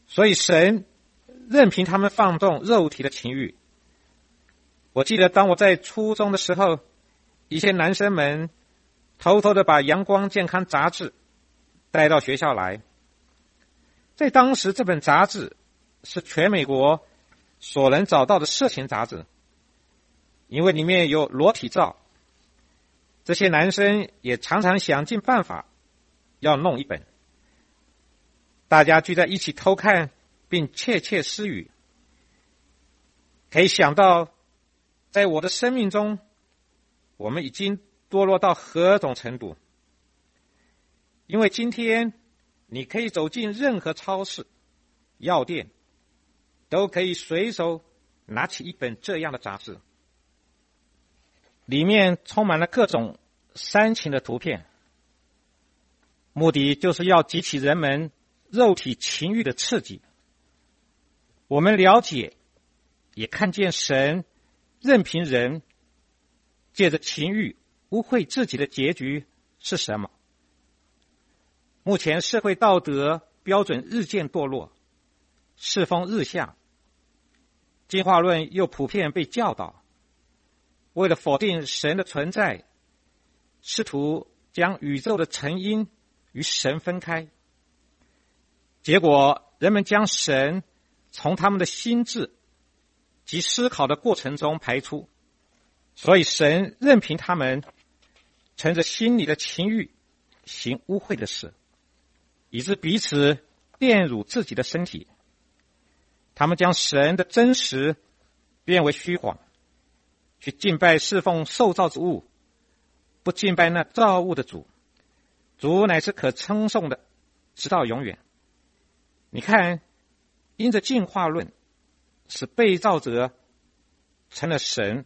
所以神任凭他们放纵肉体的情欲。我记得当我在初中的时候，一些男生们偷偷的把阳光健康杂志带到学校来。在当时，这本杂志是全美国所能找到的色情杂志，因为里面有裸体照。这些男生也常常想尽办法要弄一本，大家聚在一起偷看并窃窃私语。可以想到在我的生命中，我们已经堕落到何种程度。因为今天你可以走进任何超市、药店，都可以随手拿起一本这样的杂志，里面充满了各种煽情的图片，目的就是要激起人们肉体情欲的刺激。我们了解也看见神任凭人借着情欲污秽自己的结局是什么。目前社会道德标准日渐堕落，世风日下，进化论又普遍被教导，为了否定神的存在，试图将宇宙的成因与神分开，结果人们将神从他们的心智及思考的过程中排出，所以神任凭他们乘着心里的情欲行污秽的事，以致彼此玷辱自己的身体。他们将神的真实变为虚谎，去敬拜侍奉受造之物，不敬拜那造物的主。主乃是可称颂的，直到永远。你看，因着进化论，使被造者成了神。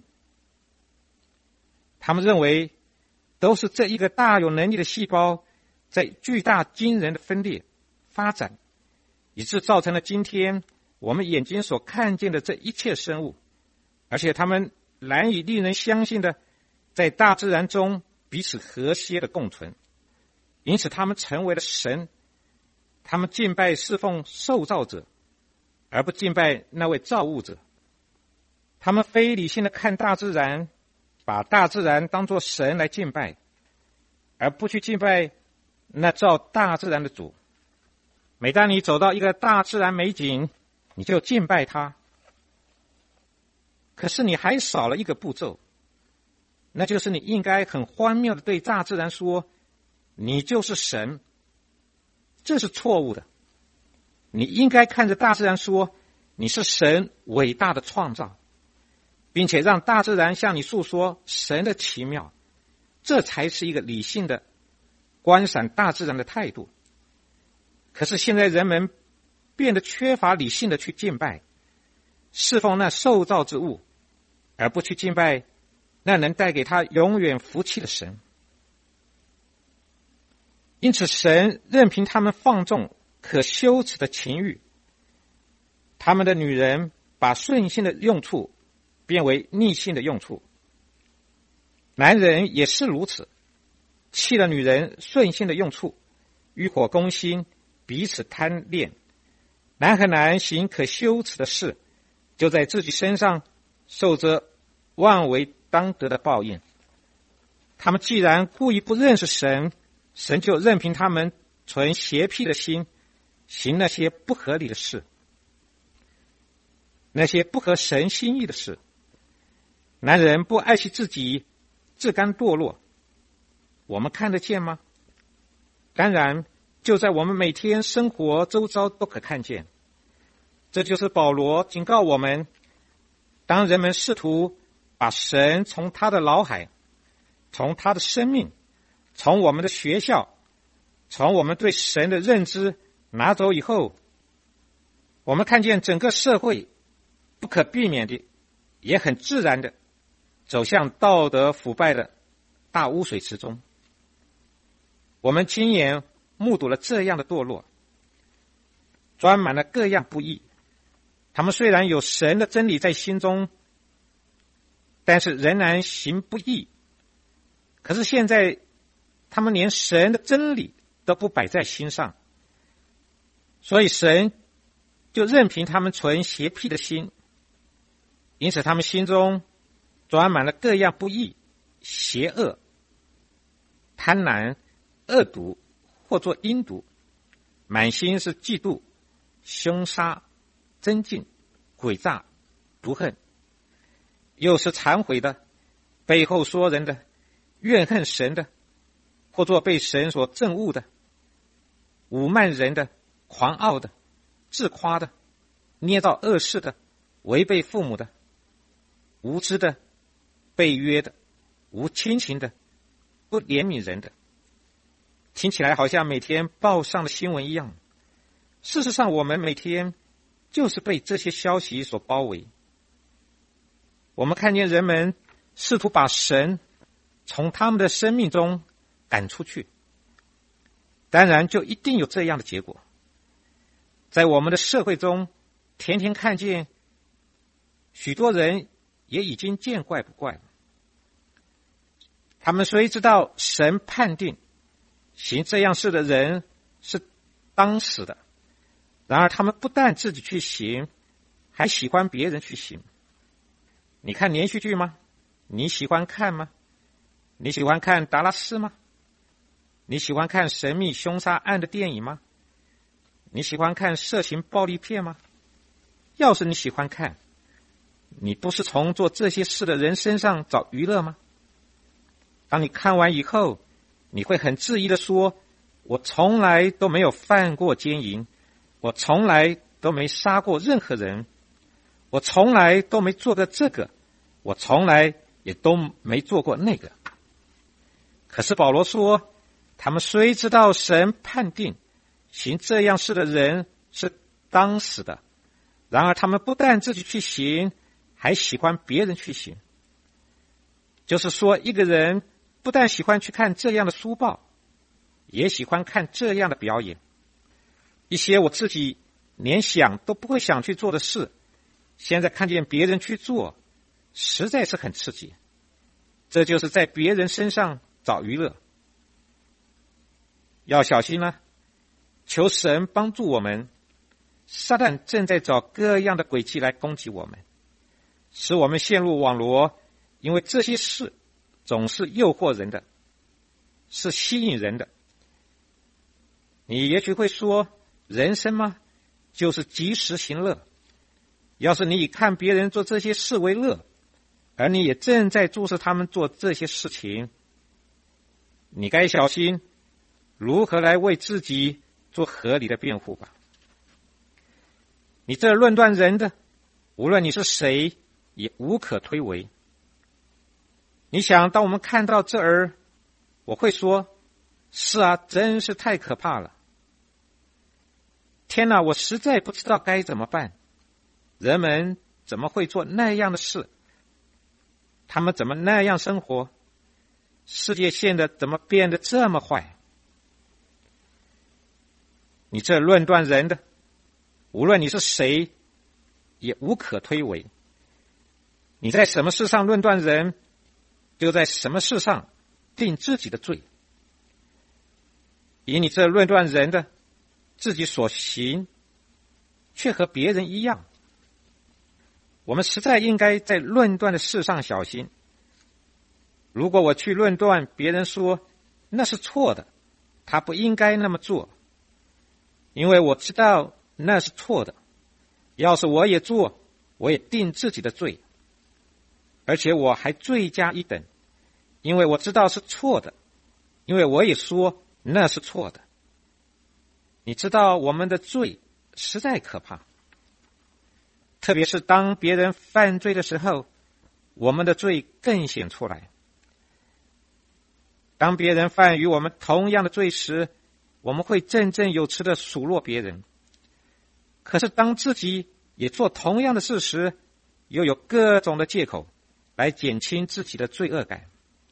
他们认为都是这一个大有能力的细胞在巨大惊人的分裂发展，以致造成了今天我们眼睛所看见的这一切生物，而且他们难以令人相信的在大自然中彼此和谐的共存。因此他们成为了神，他们敬拜侍奉受造者，而不敬拜那位造物者。他们非理性的看大自然，把大自然当作神来敬拜，而不去敬拜那造大自然的主。每当你走到一个大自然美景，你就敬拜它，可是你还少了一个步骤，那就是你应该很荒谬的对大自然说，你就是神。这是错误的。你应该看着大自然说，你是神伟大的创造，并且让大自然向你诉说神的奇妙，这才是一个理性的观赏大自然的态度。可是现在人们变得缺乏理性的去敬拜侍奉那受造之物，而不去敬拜那能带给他永远福气的神。因此神任凭他们放纵可羞耻的情欲，他们的女人把顺性的用处变为逆性的用处，男人也是如此，弃了女人顺性的用处，欲火攻心，彼此贪恋。男和男行可羞耻的事，就在自己身上受着万为当得的报应。他们既然故意不认识神，神就任凭他们存邪僻的心，行那些不合理的事，那些不合神心意的事。男人不爱惜自己，自甘堕落，我们看得见吗？当然，就在我们每天生活周遭都可看见。这就是保罗警告我们，当人们试图把神从他的脑海，从他的生命，从我们的学校，从我们对神的认知拿走以后，我们看见整个社会不可避免的，也很自然的走向道德腐败的大污水池中。我们亲眼目睹了这样的堕落，装满了各样不义。他们虽然有神的真理在心中，但是仍然行不义。可是现在他们连神的真理都不摆在心上，所以神就任凭他们存邪僻的心，因此他们心中装满了各样不义、邪恶、贪婪、恶毒，或作阴毒，满心是嫉妒、凶杀、争竞、诡诈、毒恨，又是忏悔的，背后说人的，怨恨神的，或作被神所憎恶的，侮慢人的，狂傲的，自夸的，捏造恶事的，违背父母的，无知的，背约的，无亲情的，不怜悯人的。听起来好像每天报上的新闻一样，事实上我们每天就是被这些消息所包围。我们看见人们试图把神从他们的生命中赶出去，当然就一定有这样的结果。在我们的社会中，天天看见许多人也已经见怪不怪了。他们虽知道神判定行这样事的人是当死的，然而他们不但自己去行，还喜欢别人去行。你看连续剧吗？你喜欢看吗？你喜欢看达拉斯吗？你喜欢看神秘凶杀案的电影吗？你喜欢看色情暴力片吗？要是你喜欢看，你不是从做这些事的人身上找娱乐吗？当你看完以后，你会很质疑的说，我从来都没有犯过奸淫，我从来都没杀过任何人，我从来都没做过这个，我从来也都没做过那个。可是保罗说，他们虽知道神判定行这样事的人是当死的，然而他们不但自己去行，还喜欢别人去行。就是说，一个人不但喜欢去看这样的书报，也喜欢看这样的表演。一些我自己连想都不会想去做的事，现在看见别人去做，实在是很刺激。这就是在别人身上找娱乐。要小心啊，求神帮助我们。撒旦正在找各样的诡计来攻击我们，使我们陷入网罗，因为这些事总是诱惑人的，是吸引人的。你也许会说，人生吗？就是及时行乐。要是你以看别人做这些事为乐，而你也正在注视他们做这些事情，你该小心如何来为自己做合理的辩护吧。你这论断人的，无论你是谁，也无可推诿。你想，当我们看到这儿，我会说，是啊，真是太可怕了。天哪，我实在不知道该怎么办。人们怎么会做那样的事？他们怎么那样生活？世界现在怎么变得这么坏？你这论断人的，无论你是谁，也无可推诿。你在什么事上论断人，就在什么事上定自己的罪。以你这论断人的，自己所行却和别人一样。我们实在应该在论断的事上小心。如果我去论断别人说那是错的，他不应该那么做，因为我知道那是错的。要是我也做，我也定自己的罪，而且我还罪加一等，因为我知道是错的，因为我也说那是错的。你知道我们的罪实在可怕，特别是当别人犯罪的时候，我们的罪更显出来。当别人犯与我们同样的罪时，我们会振振有词地数落别人。可是当自己也做同样的事时，又有各种的借口来减轻自己的罪恶感。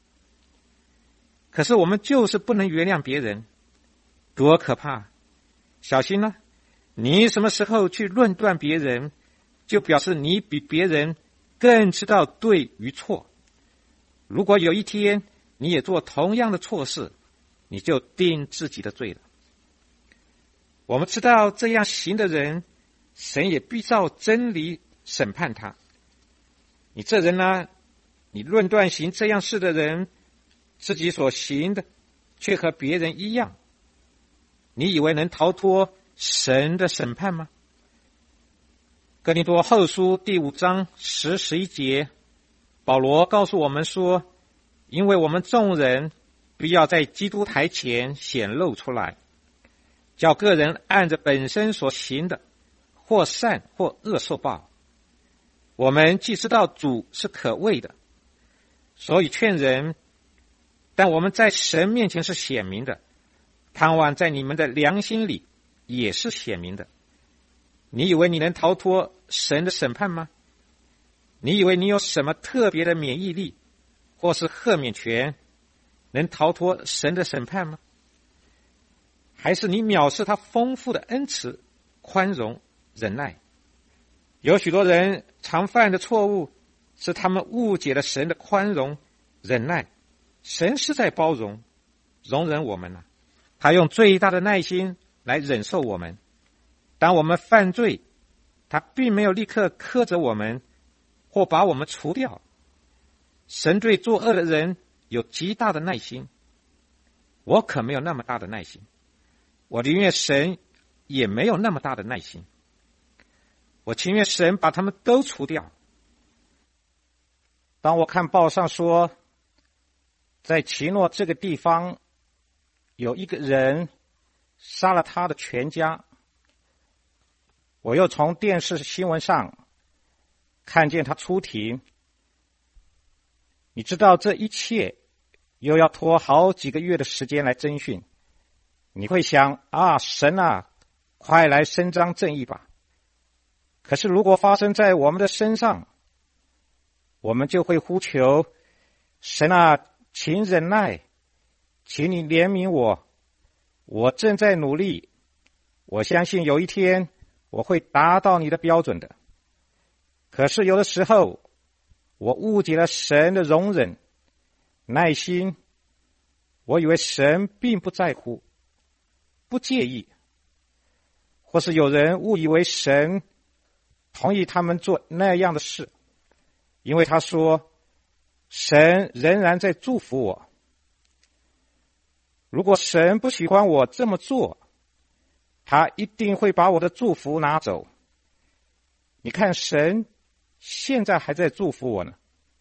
可是我们就是不能原谅别人，多可怕！小心啊，你什么时候去论断别人，就表示你比别人更知道对与错。如果有一天你也做同样的错事，你就定自己的罪了。我们知道这样行的人神也必照真理审判他。你这人呢，你论断行这样事的人，自己所行的却和别人一样，你以为能逃脱神的审判吗？哥林多后书第五章十十一节，保罗告诉我们说，因为我们众人必要在基督台前显露出来，叫个人按着本身所行的，或善或恶受报。我们既知道主是可畏的，所以劝人，但我们在神面前是显明的，盼望在你们的良心里也是显明的。你以为你能逃脱神的审判吗？你以为你有什么特别的免疫力或是豁免权能逃脱神的审判吗？还是你藐视他丰富的恩慈、宽容、忍耐？有许多人常犯的错误是他们误解了神的宽容、忍耐。神是在包容、容忍我们啊，他用最大的耐心来忍受我们。当我们犯罪，他并没有立刻苛责我们或把我们除掉。神对作恶的人有极大的耐心，我可没有那么大的耐心，我宁愿神也没有那么大的耐心，我情愿神把他们都除掉。当我看报上说，在奇诺这个地方有一个人杀了他的全家，我又从电视新闻上看见他出庭，你知道这一切又要拖好几个月的时间来侦讯，你会想啊，神啊，快来伸张正义吧。可是如果发生在我们的身上，我们就会呼求神啊，请忍耐，请你怜悯我，我正在努力，我相信有一天我会达到你的标准的。可是有的时候我误解了神的容忍、耐心，我以为神并不在乎、不介意，或是有人误以为神同意他们做那样的事，因为他说神仍然在祝福我。如果神不喜欢我这么做，他一定会把我的祝福拿走。你看，神现在还在祝福我呢。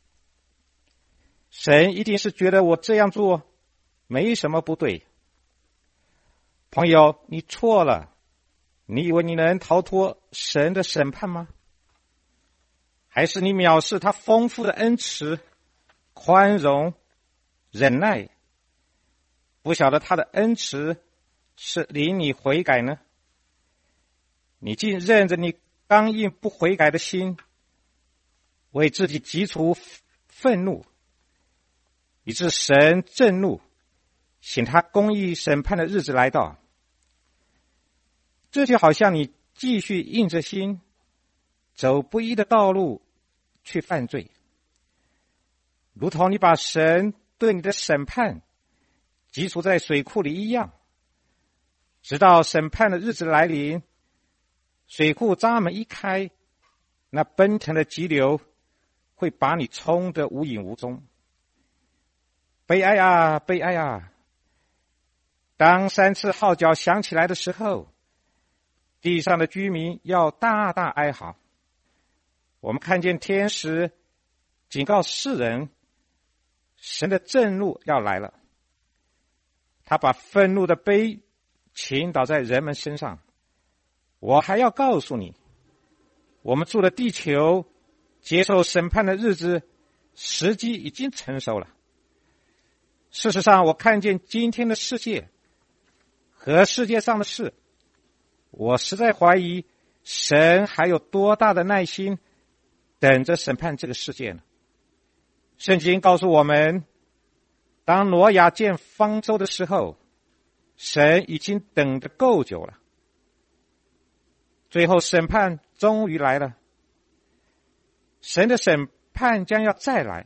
神一定是觉得我这样做没什么不对。朋友，你错了，你以为你能逃脱神的审判吗？还是你藐视他丰富的恩慈、宽容、忍耐，不晓得他的恩慈是领你悔改呢？你竟认着你刚硬不悔改的心，为自己急除愤怒，以致神震怒，请他公义审判的日子来到。这就好像你继续硬着心走不义的道路去犯罪，如同你把神对你的审判积储在水库里一样，直到审判的日子来临，水库闸门一开，那奔腾的急流会把你冲得无影无踪。悲哀啊，悲哀啊！当三次号角响起来的时候，地上的居民要大大哀嚎。我们看见天使警告世人，神的震怒要来了，他把愤怒的杯倾倒在人们身上。我还要告诉你，我们住的地球接受审判的日子时机已经成熟了。事实上，我看见今天的世界和世界上的事，我实在怀疑神还有多大的耐心等着审判这个世界呢？圣经告诉我们，当挪亚建方舟的时候，神已经等得够久了。最后审判终于来了，神的审判将要再来。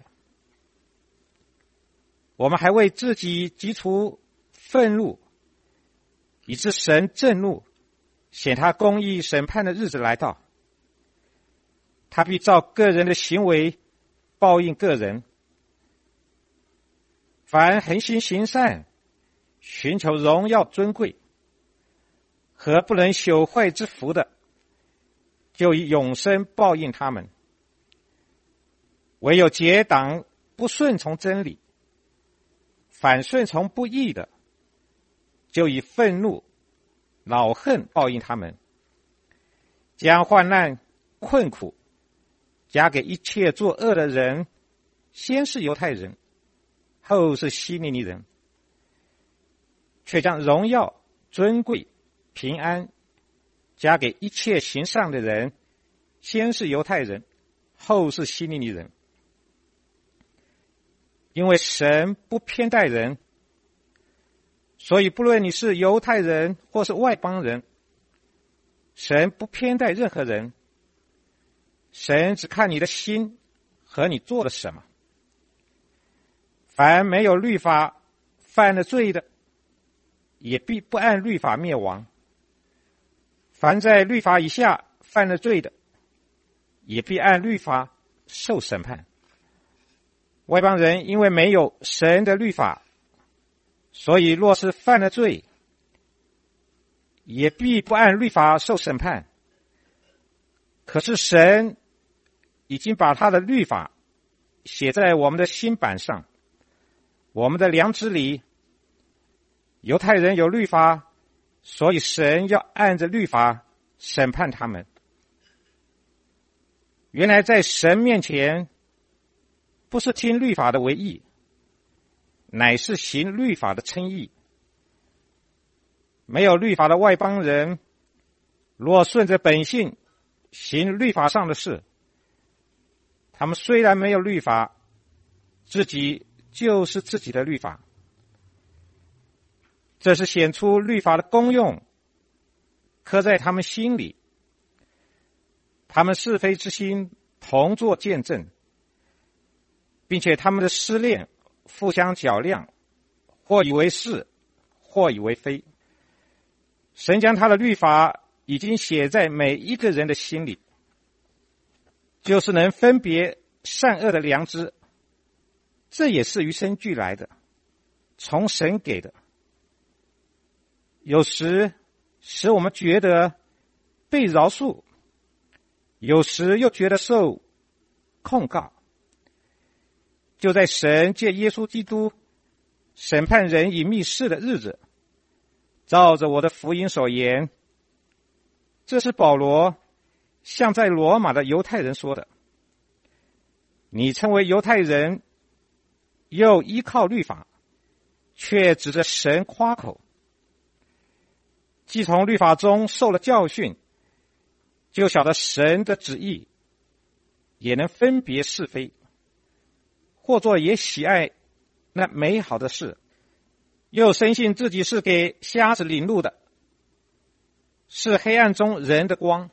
我们还为自己积除愤怒，以致神震怒， 显他公义审判的日子来到，他必照个人的行为报应个人。凡恒心行善，寻求荣耀尊贵和不能朽坏之福的，就以永生报应他们。唯有结党不顺从真理，反顺从不义的，就以愤怒恼恨报应他们，将患难困苦加给一切作恶的人，先是犹太人，后是希利尼人，却将荣耀尊贵平安加给一切行善的人，先是犹太人，后是希利尼人。因为神不偏待人，所以不论你是犹太人或是外邦人，神不偏待任何人，神只看你的心和你做了什么。凡没有律法犯了罪的，也必不按律法灭亡；凡在律法以下犯了罪的，也必按律法受审判。外邦人因为没有神的律法，所以若是犯了罪，也必不按律法受审判。可是神已经把他的律法写在我们的心板上，我们的良知里。犹太人有律法，所以神要按着律法审判他们。原来在神面前，不是听律法的为义，乃是行律法的称义。没有律法的外邦人，若顺着本性行律法上的事，他们虽然没有律法，自己就是自己的律法。这是显出律法的功用，刻在他们心里。他们是非之心同作见证，并且他们的思念互相较量，或以为是，或以为非。神将他的律法已经写在每一个人的心里，就是能分别善恶的良知。这也是与生俱来的，从神给的。有时使我们觉得被饶恕，有时又觉得受控告。就在神借耶稣基督审判人以密事的日子，照着我的福音所言，这是保罗向在罗马的犹太人说的。你称为犹太人，又依靠律法，却指着神夸口。既从律法中受了教训，就晓得神的旨意，也能分别是非，或作也喜爱那美好的事，又深信自己是给瞎子领路的，是黑暗中人的光，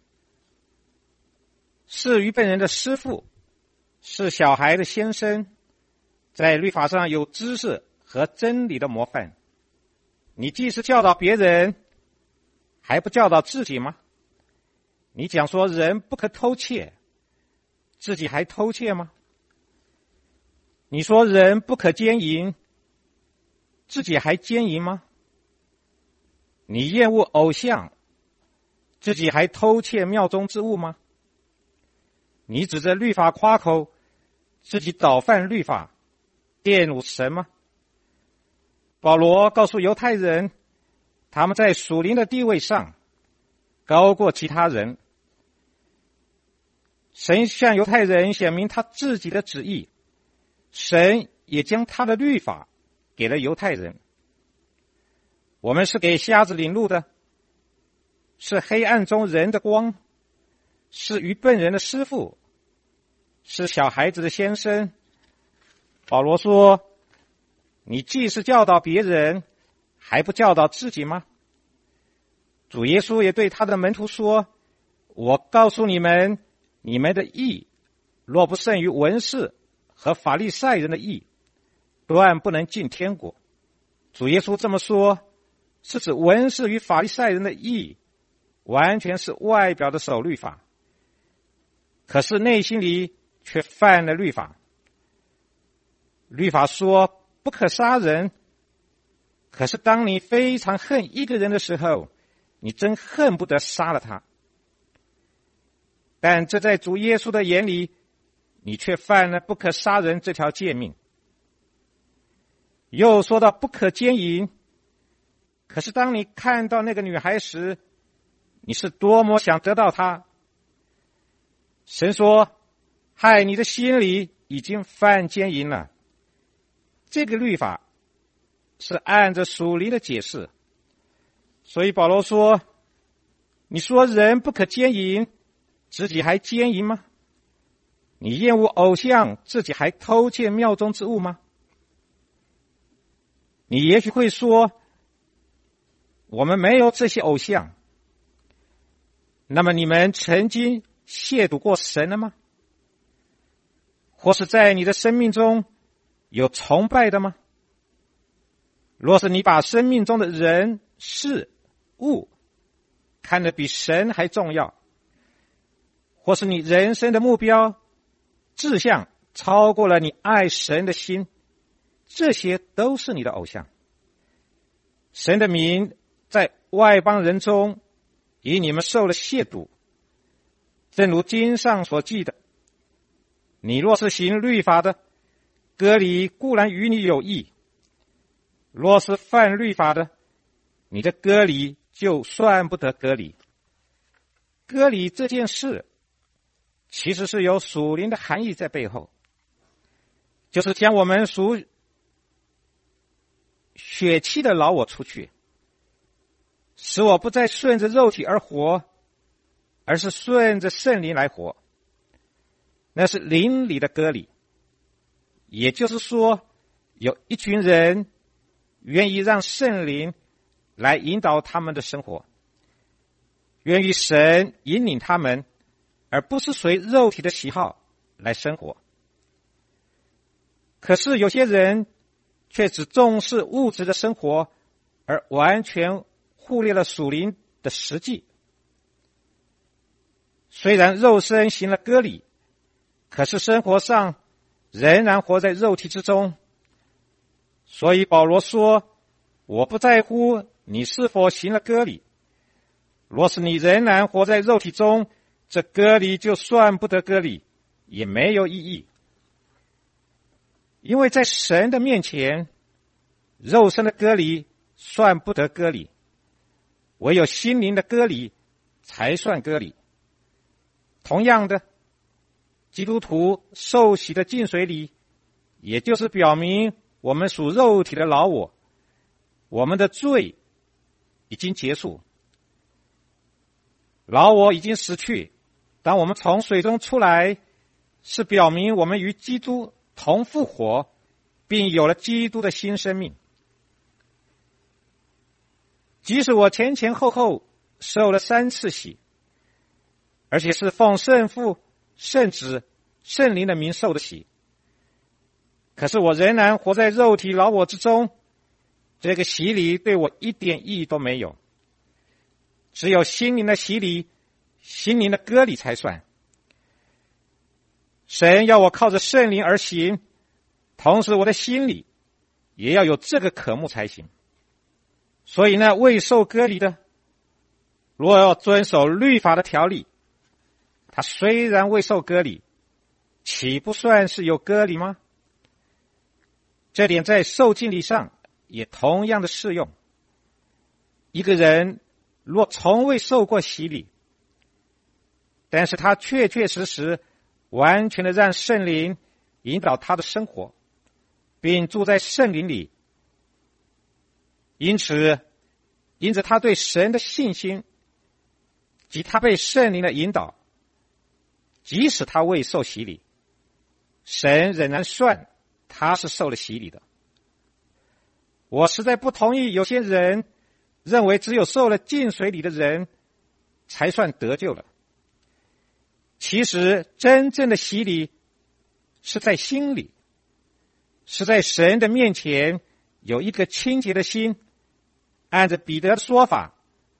是愚笨人的师傅，是小孩的先生，在律法上有知识和真理的模范。你既是教导别人，还不教导自己吗？你讲说人不可偷窃，自己还偷窃吗？你说人不可奸淫，自己还奸淫吗？你厌恶偶像，自己还偷窃庙中之物吗？你指着律法夸口，自己倒犯律法，玷辱神吗？保罗告诉犹太人，他们在属灵的地位上高过其他人。神向犹太人显明他自己的旨意，神也将他的律法给了犹太人。我们是给瞎子领路的，是黑暗中人的光，是愚笨人的师傅，是小孩子的先生。保罗说，你既是教导别人，还不教导自己吗？主耶稣也对他的门徒说，我告诉你们，你们的义若不胜于文士和法利赛人的义，断不能进天国。主耶稣这么说，是指文士与法利赛人的义完全是外表的守律法，可是内心里却犯了律法。律法说不可杀人，可是当你非常恨一个人的时候，你真恨不得杀了他。但这在主耶稣的眼里，你却犯了不可杀人这条诫命。又说到不可奸淫，可是当你看到那个女孩时，你是多么想得到她。神说，害你的心里已经犯奸淫了。这个律法是按着属灵的解释，所以保罗说，你说人不可奸淫，自己还奸淫吗？你厌恶偶像，自己还偷窃庙中之物吗？你也许会说，我们没有这些偶像。那么你们曾经亵渎过神了吗？或是在你的生命中有崇拜的吗？若是你把生命中的人事物看得比神还重要，或是你人生的目标志向超过了你爱神的心，这些都是你的偶像。神的名在外邦人中以你们受了亵渎，正如经上所记的，你若是行律法的，割礼固然与你有益；若是犯律法的，你的割礼就算不得割礼。割礼这件事其实是有属灵的含义在背后，就是将我们属血气的老我出去，使我不再顺着肉体而活，而是顺着圣灵来活。那是灵里的割礼。也就是说，有一群人愿意让圣灵来引导他们的生活，愿意神引领他们，而不是随肉体的喜好来生活。可是有些人却只重视物质的生活，而完全忽略了属灵的实际。虽然肉身行了割礼，可是生活上仍然活在肉体之中。所以保罗说，我不在乎你是否行了割礼，若是你仍然活在肉体中，这割礼就算不得割礼，也没有意义。因为在神的面前，肉身的割礼算不得割礼，唯有心灵的割礼才算割礼。同样的，基督徒受洗的浸水礼，也就是表明我们属肉体的老我，我们的罪已经结束，老我已经死去。当我们从水中出来，是表明我们与基督同复活，并有了基督的新生命。即使我前前后后受了三次洗，而且是奉圣父、圣子、圣灵的名受的洗，可是我仍然活在肉体老我之中，这个洗礼对我一点意义都没有。只有心灵的洗礼，心灵的割礼才算。神要我靠着圣灵而行，同时我的心里也要有这个渴慕才行。所以呢，未受割礼的，若要遵守律法的条例，他虽然未受割礼，岂不算是有割礼吗？这点在受浸礼上也同样的适用。一个人若从未受过洗礼，但是他确确实实完全的让圣灵引导他的生活，并住在圣灵里，因此因着他对神的信心及他被圣灵的引导，即使他未受洗礼，神仍然算他是受了洗礼的。我实在不同意有些人认为只有受了浸水礼的人才算得救了。其实真正的洗礼是在心里，是在神的面前有一个清洁的心。按着彼得的说法，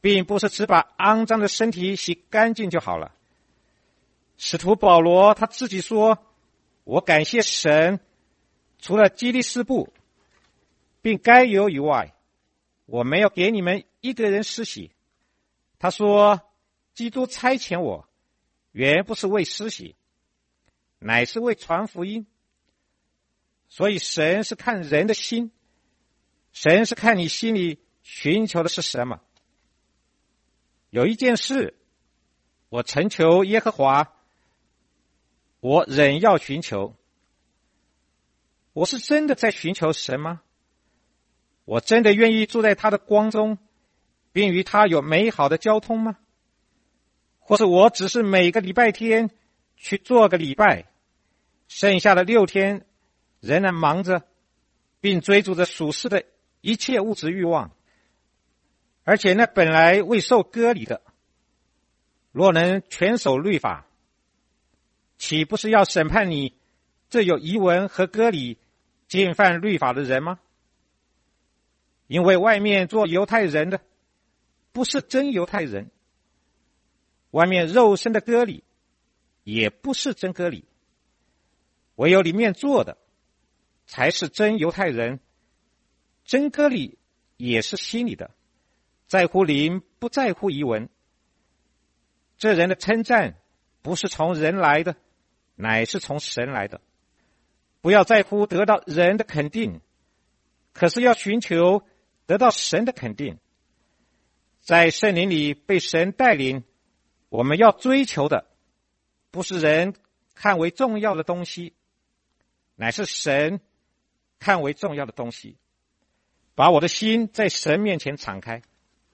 并不是只把肮脏的身体洗干净就好了。使徒保罗他自己说，我感谢神，除了基利斯布并该犹以外，我没有给你们一个人施洗。他说，基督差遣我，原不是为施洗，乃是为传福音。所以神是看人的心，神是看你心里寻求的是什么。有一件事，我诚求耶和华，我仍要寻求。我是真的在寻求神吗？我真的愿意住在他的光中，并与他有美好的交通吗？或是我只是每个礼拜天去做个礼拜，剩下的六天仍然忙着并追逐着属世的一切物质欲望，而且那本来未受割礼的，若能全守律法，岂不是要审判你这有遗文和割礼侵犯律法的人吗？因为外面做犹太人的不是真犹太人，外面肉身的割礼也不是真割礼，唯有里面做的才是真犹太人。真割礼也是心里的，在乎灵，不在乎遗文。这人的称赞不是从人来的，乃是从神来的。不要在乎得到人的肯定，可是要寻求得到神的肯定。在圣灵里被神带领，我们要追求的不是人看为重要的东西，乃是神看为重要的东西。把我的心在神面前敞开。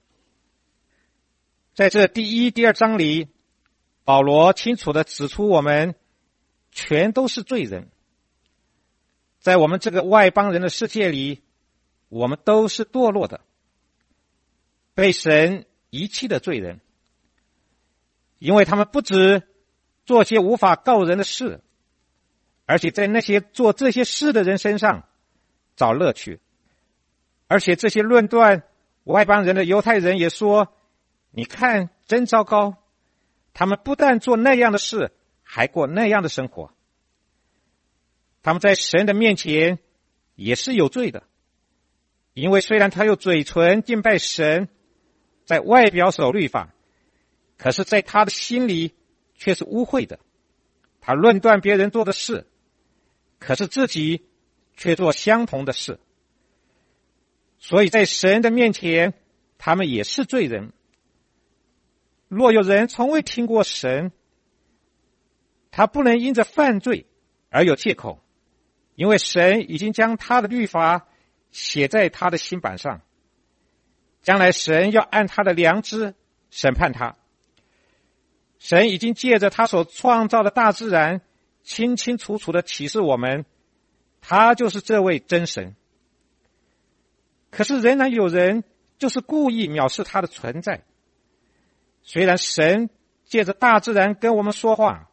在这第一、第二章里，保罗清楚地指出我们全都是罪人。在我们这个外邦人的世界里，我们都是堕落的，被神遗弃的罪人。因为他们不只做些无法告人的事，而且在那些做这些事的人身上找乐趣。而且这些论断外邦人的犹太人也说，你看真糟糕，他们不但做那样的事，还过那样的生活。他们在神的面前也是有罪的，因为虽然他用嘴唇敬拜神，在外表守律法，可是在他的心里却是污秽的。他论断别人做的事，可是自己却做相同的事。所以在神的面前，他们也是罪人。若有人从未听过神，他不能因着犯罪而有借口，因为神已经将他的律法写在他的心板上，将来神要按他的良知审判他。神已经借着他所创造的大自然清清楚楚地启示我们，他就是这位真神。可是仍然有人就是故意藐视他的存在。虽然神借着大自然跟我们说话，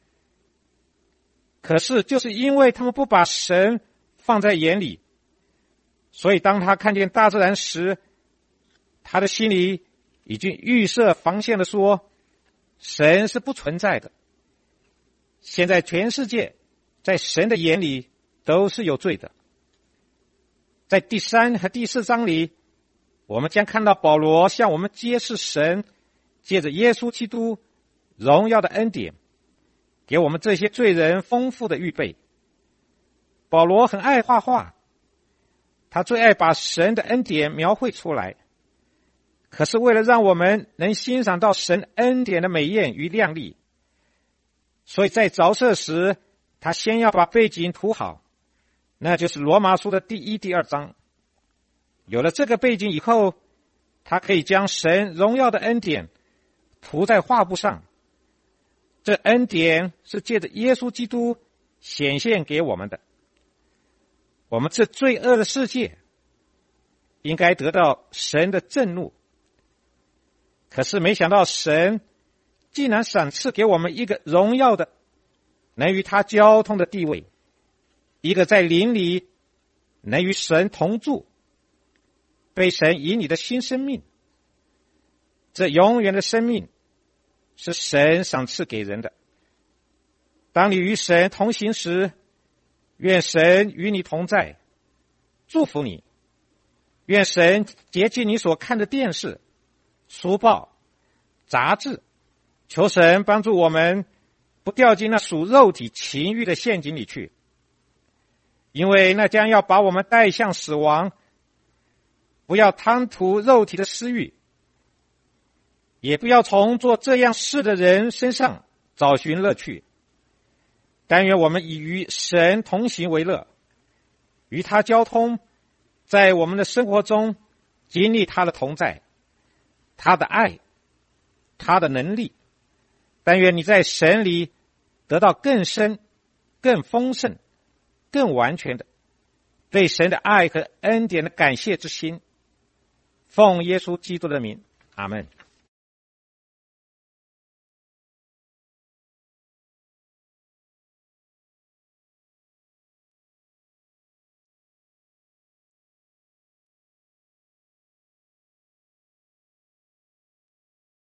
可是就是因为他们不把神放在眼里，所以当他看见大自然时，他的心里已经预设防线的说，神是不存在的。现在全世界在神的眼里都是有罪的。在第三和第四章里，我们将看到保罗向我们揭示神借着耶稣基督荣耀的恩典，给我们这些罪人丰富的预备。保罗很爱画画，他最爱把神的恩典描绘出来。可是为了让我们能欣赏到神恩典的美艳与亮丽，所以在着色时，他先要把背景涂好，那就是罗马书的第一、第二章。有了这个背景以后，他可以将神荣耀的恩典涂在画布上。这恩典是借着耶稣基督显现给我们的。我们这罪恶的世界应该得到神的震怒，可是没想到神竟然赏赐给我们一个荣耀的能与他交通的地位，一个在灵里能与神同住，被神以你的新生命。 这永远的生命是神赏赐给人的。当你与神同行时，愿神与你同在，祝福你。愿神洁净你所看的电视、书报、杂志，求神帮助我们不掉进那属肉体情欲的陷阱里去，因为那将要把我们带向死亡。不要贪图肉体的私欲，也不要从做这样事的人身上找寻乐趣。但愿我们以与神同行为乐，与他交通，在我们的生活中经历他的同在，他的爱，他的能力。但愿你在神里得到更深、更丰盛、更完全的对神的爱和恩典的感谢之心。奉耶稣基督的名，阿们。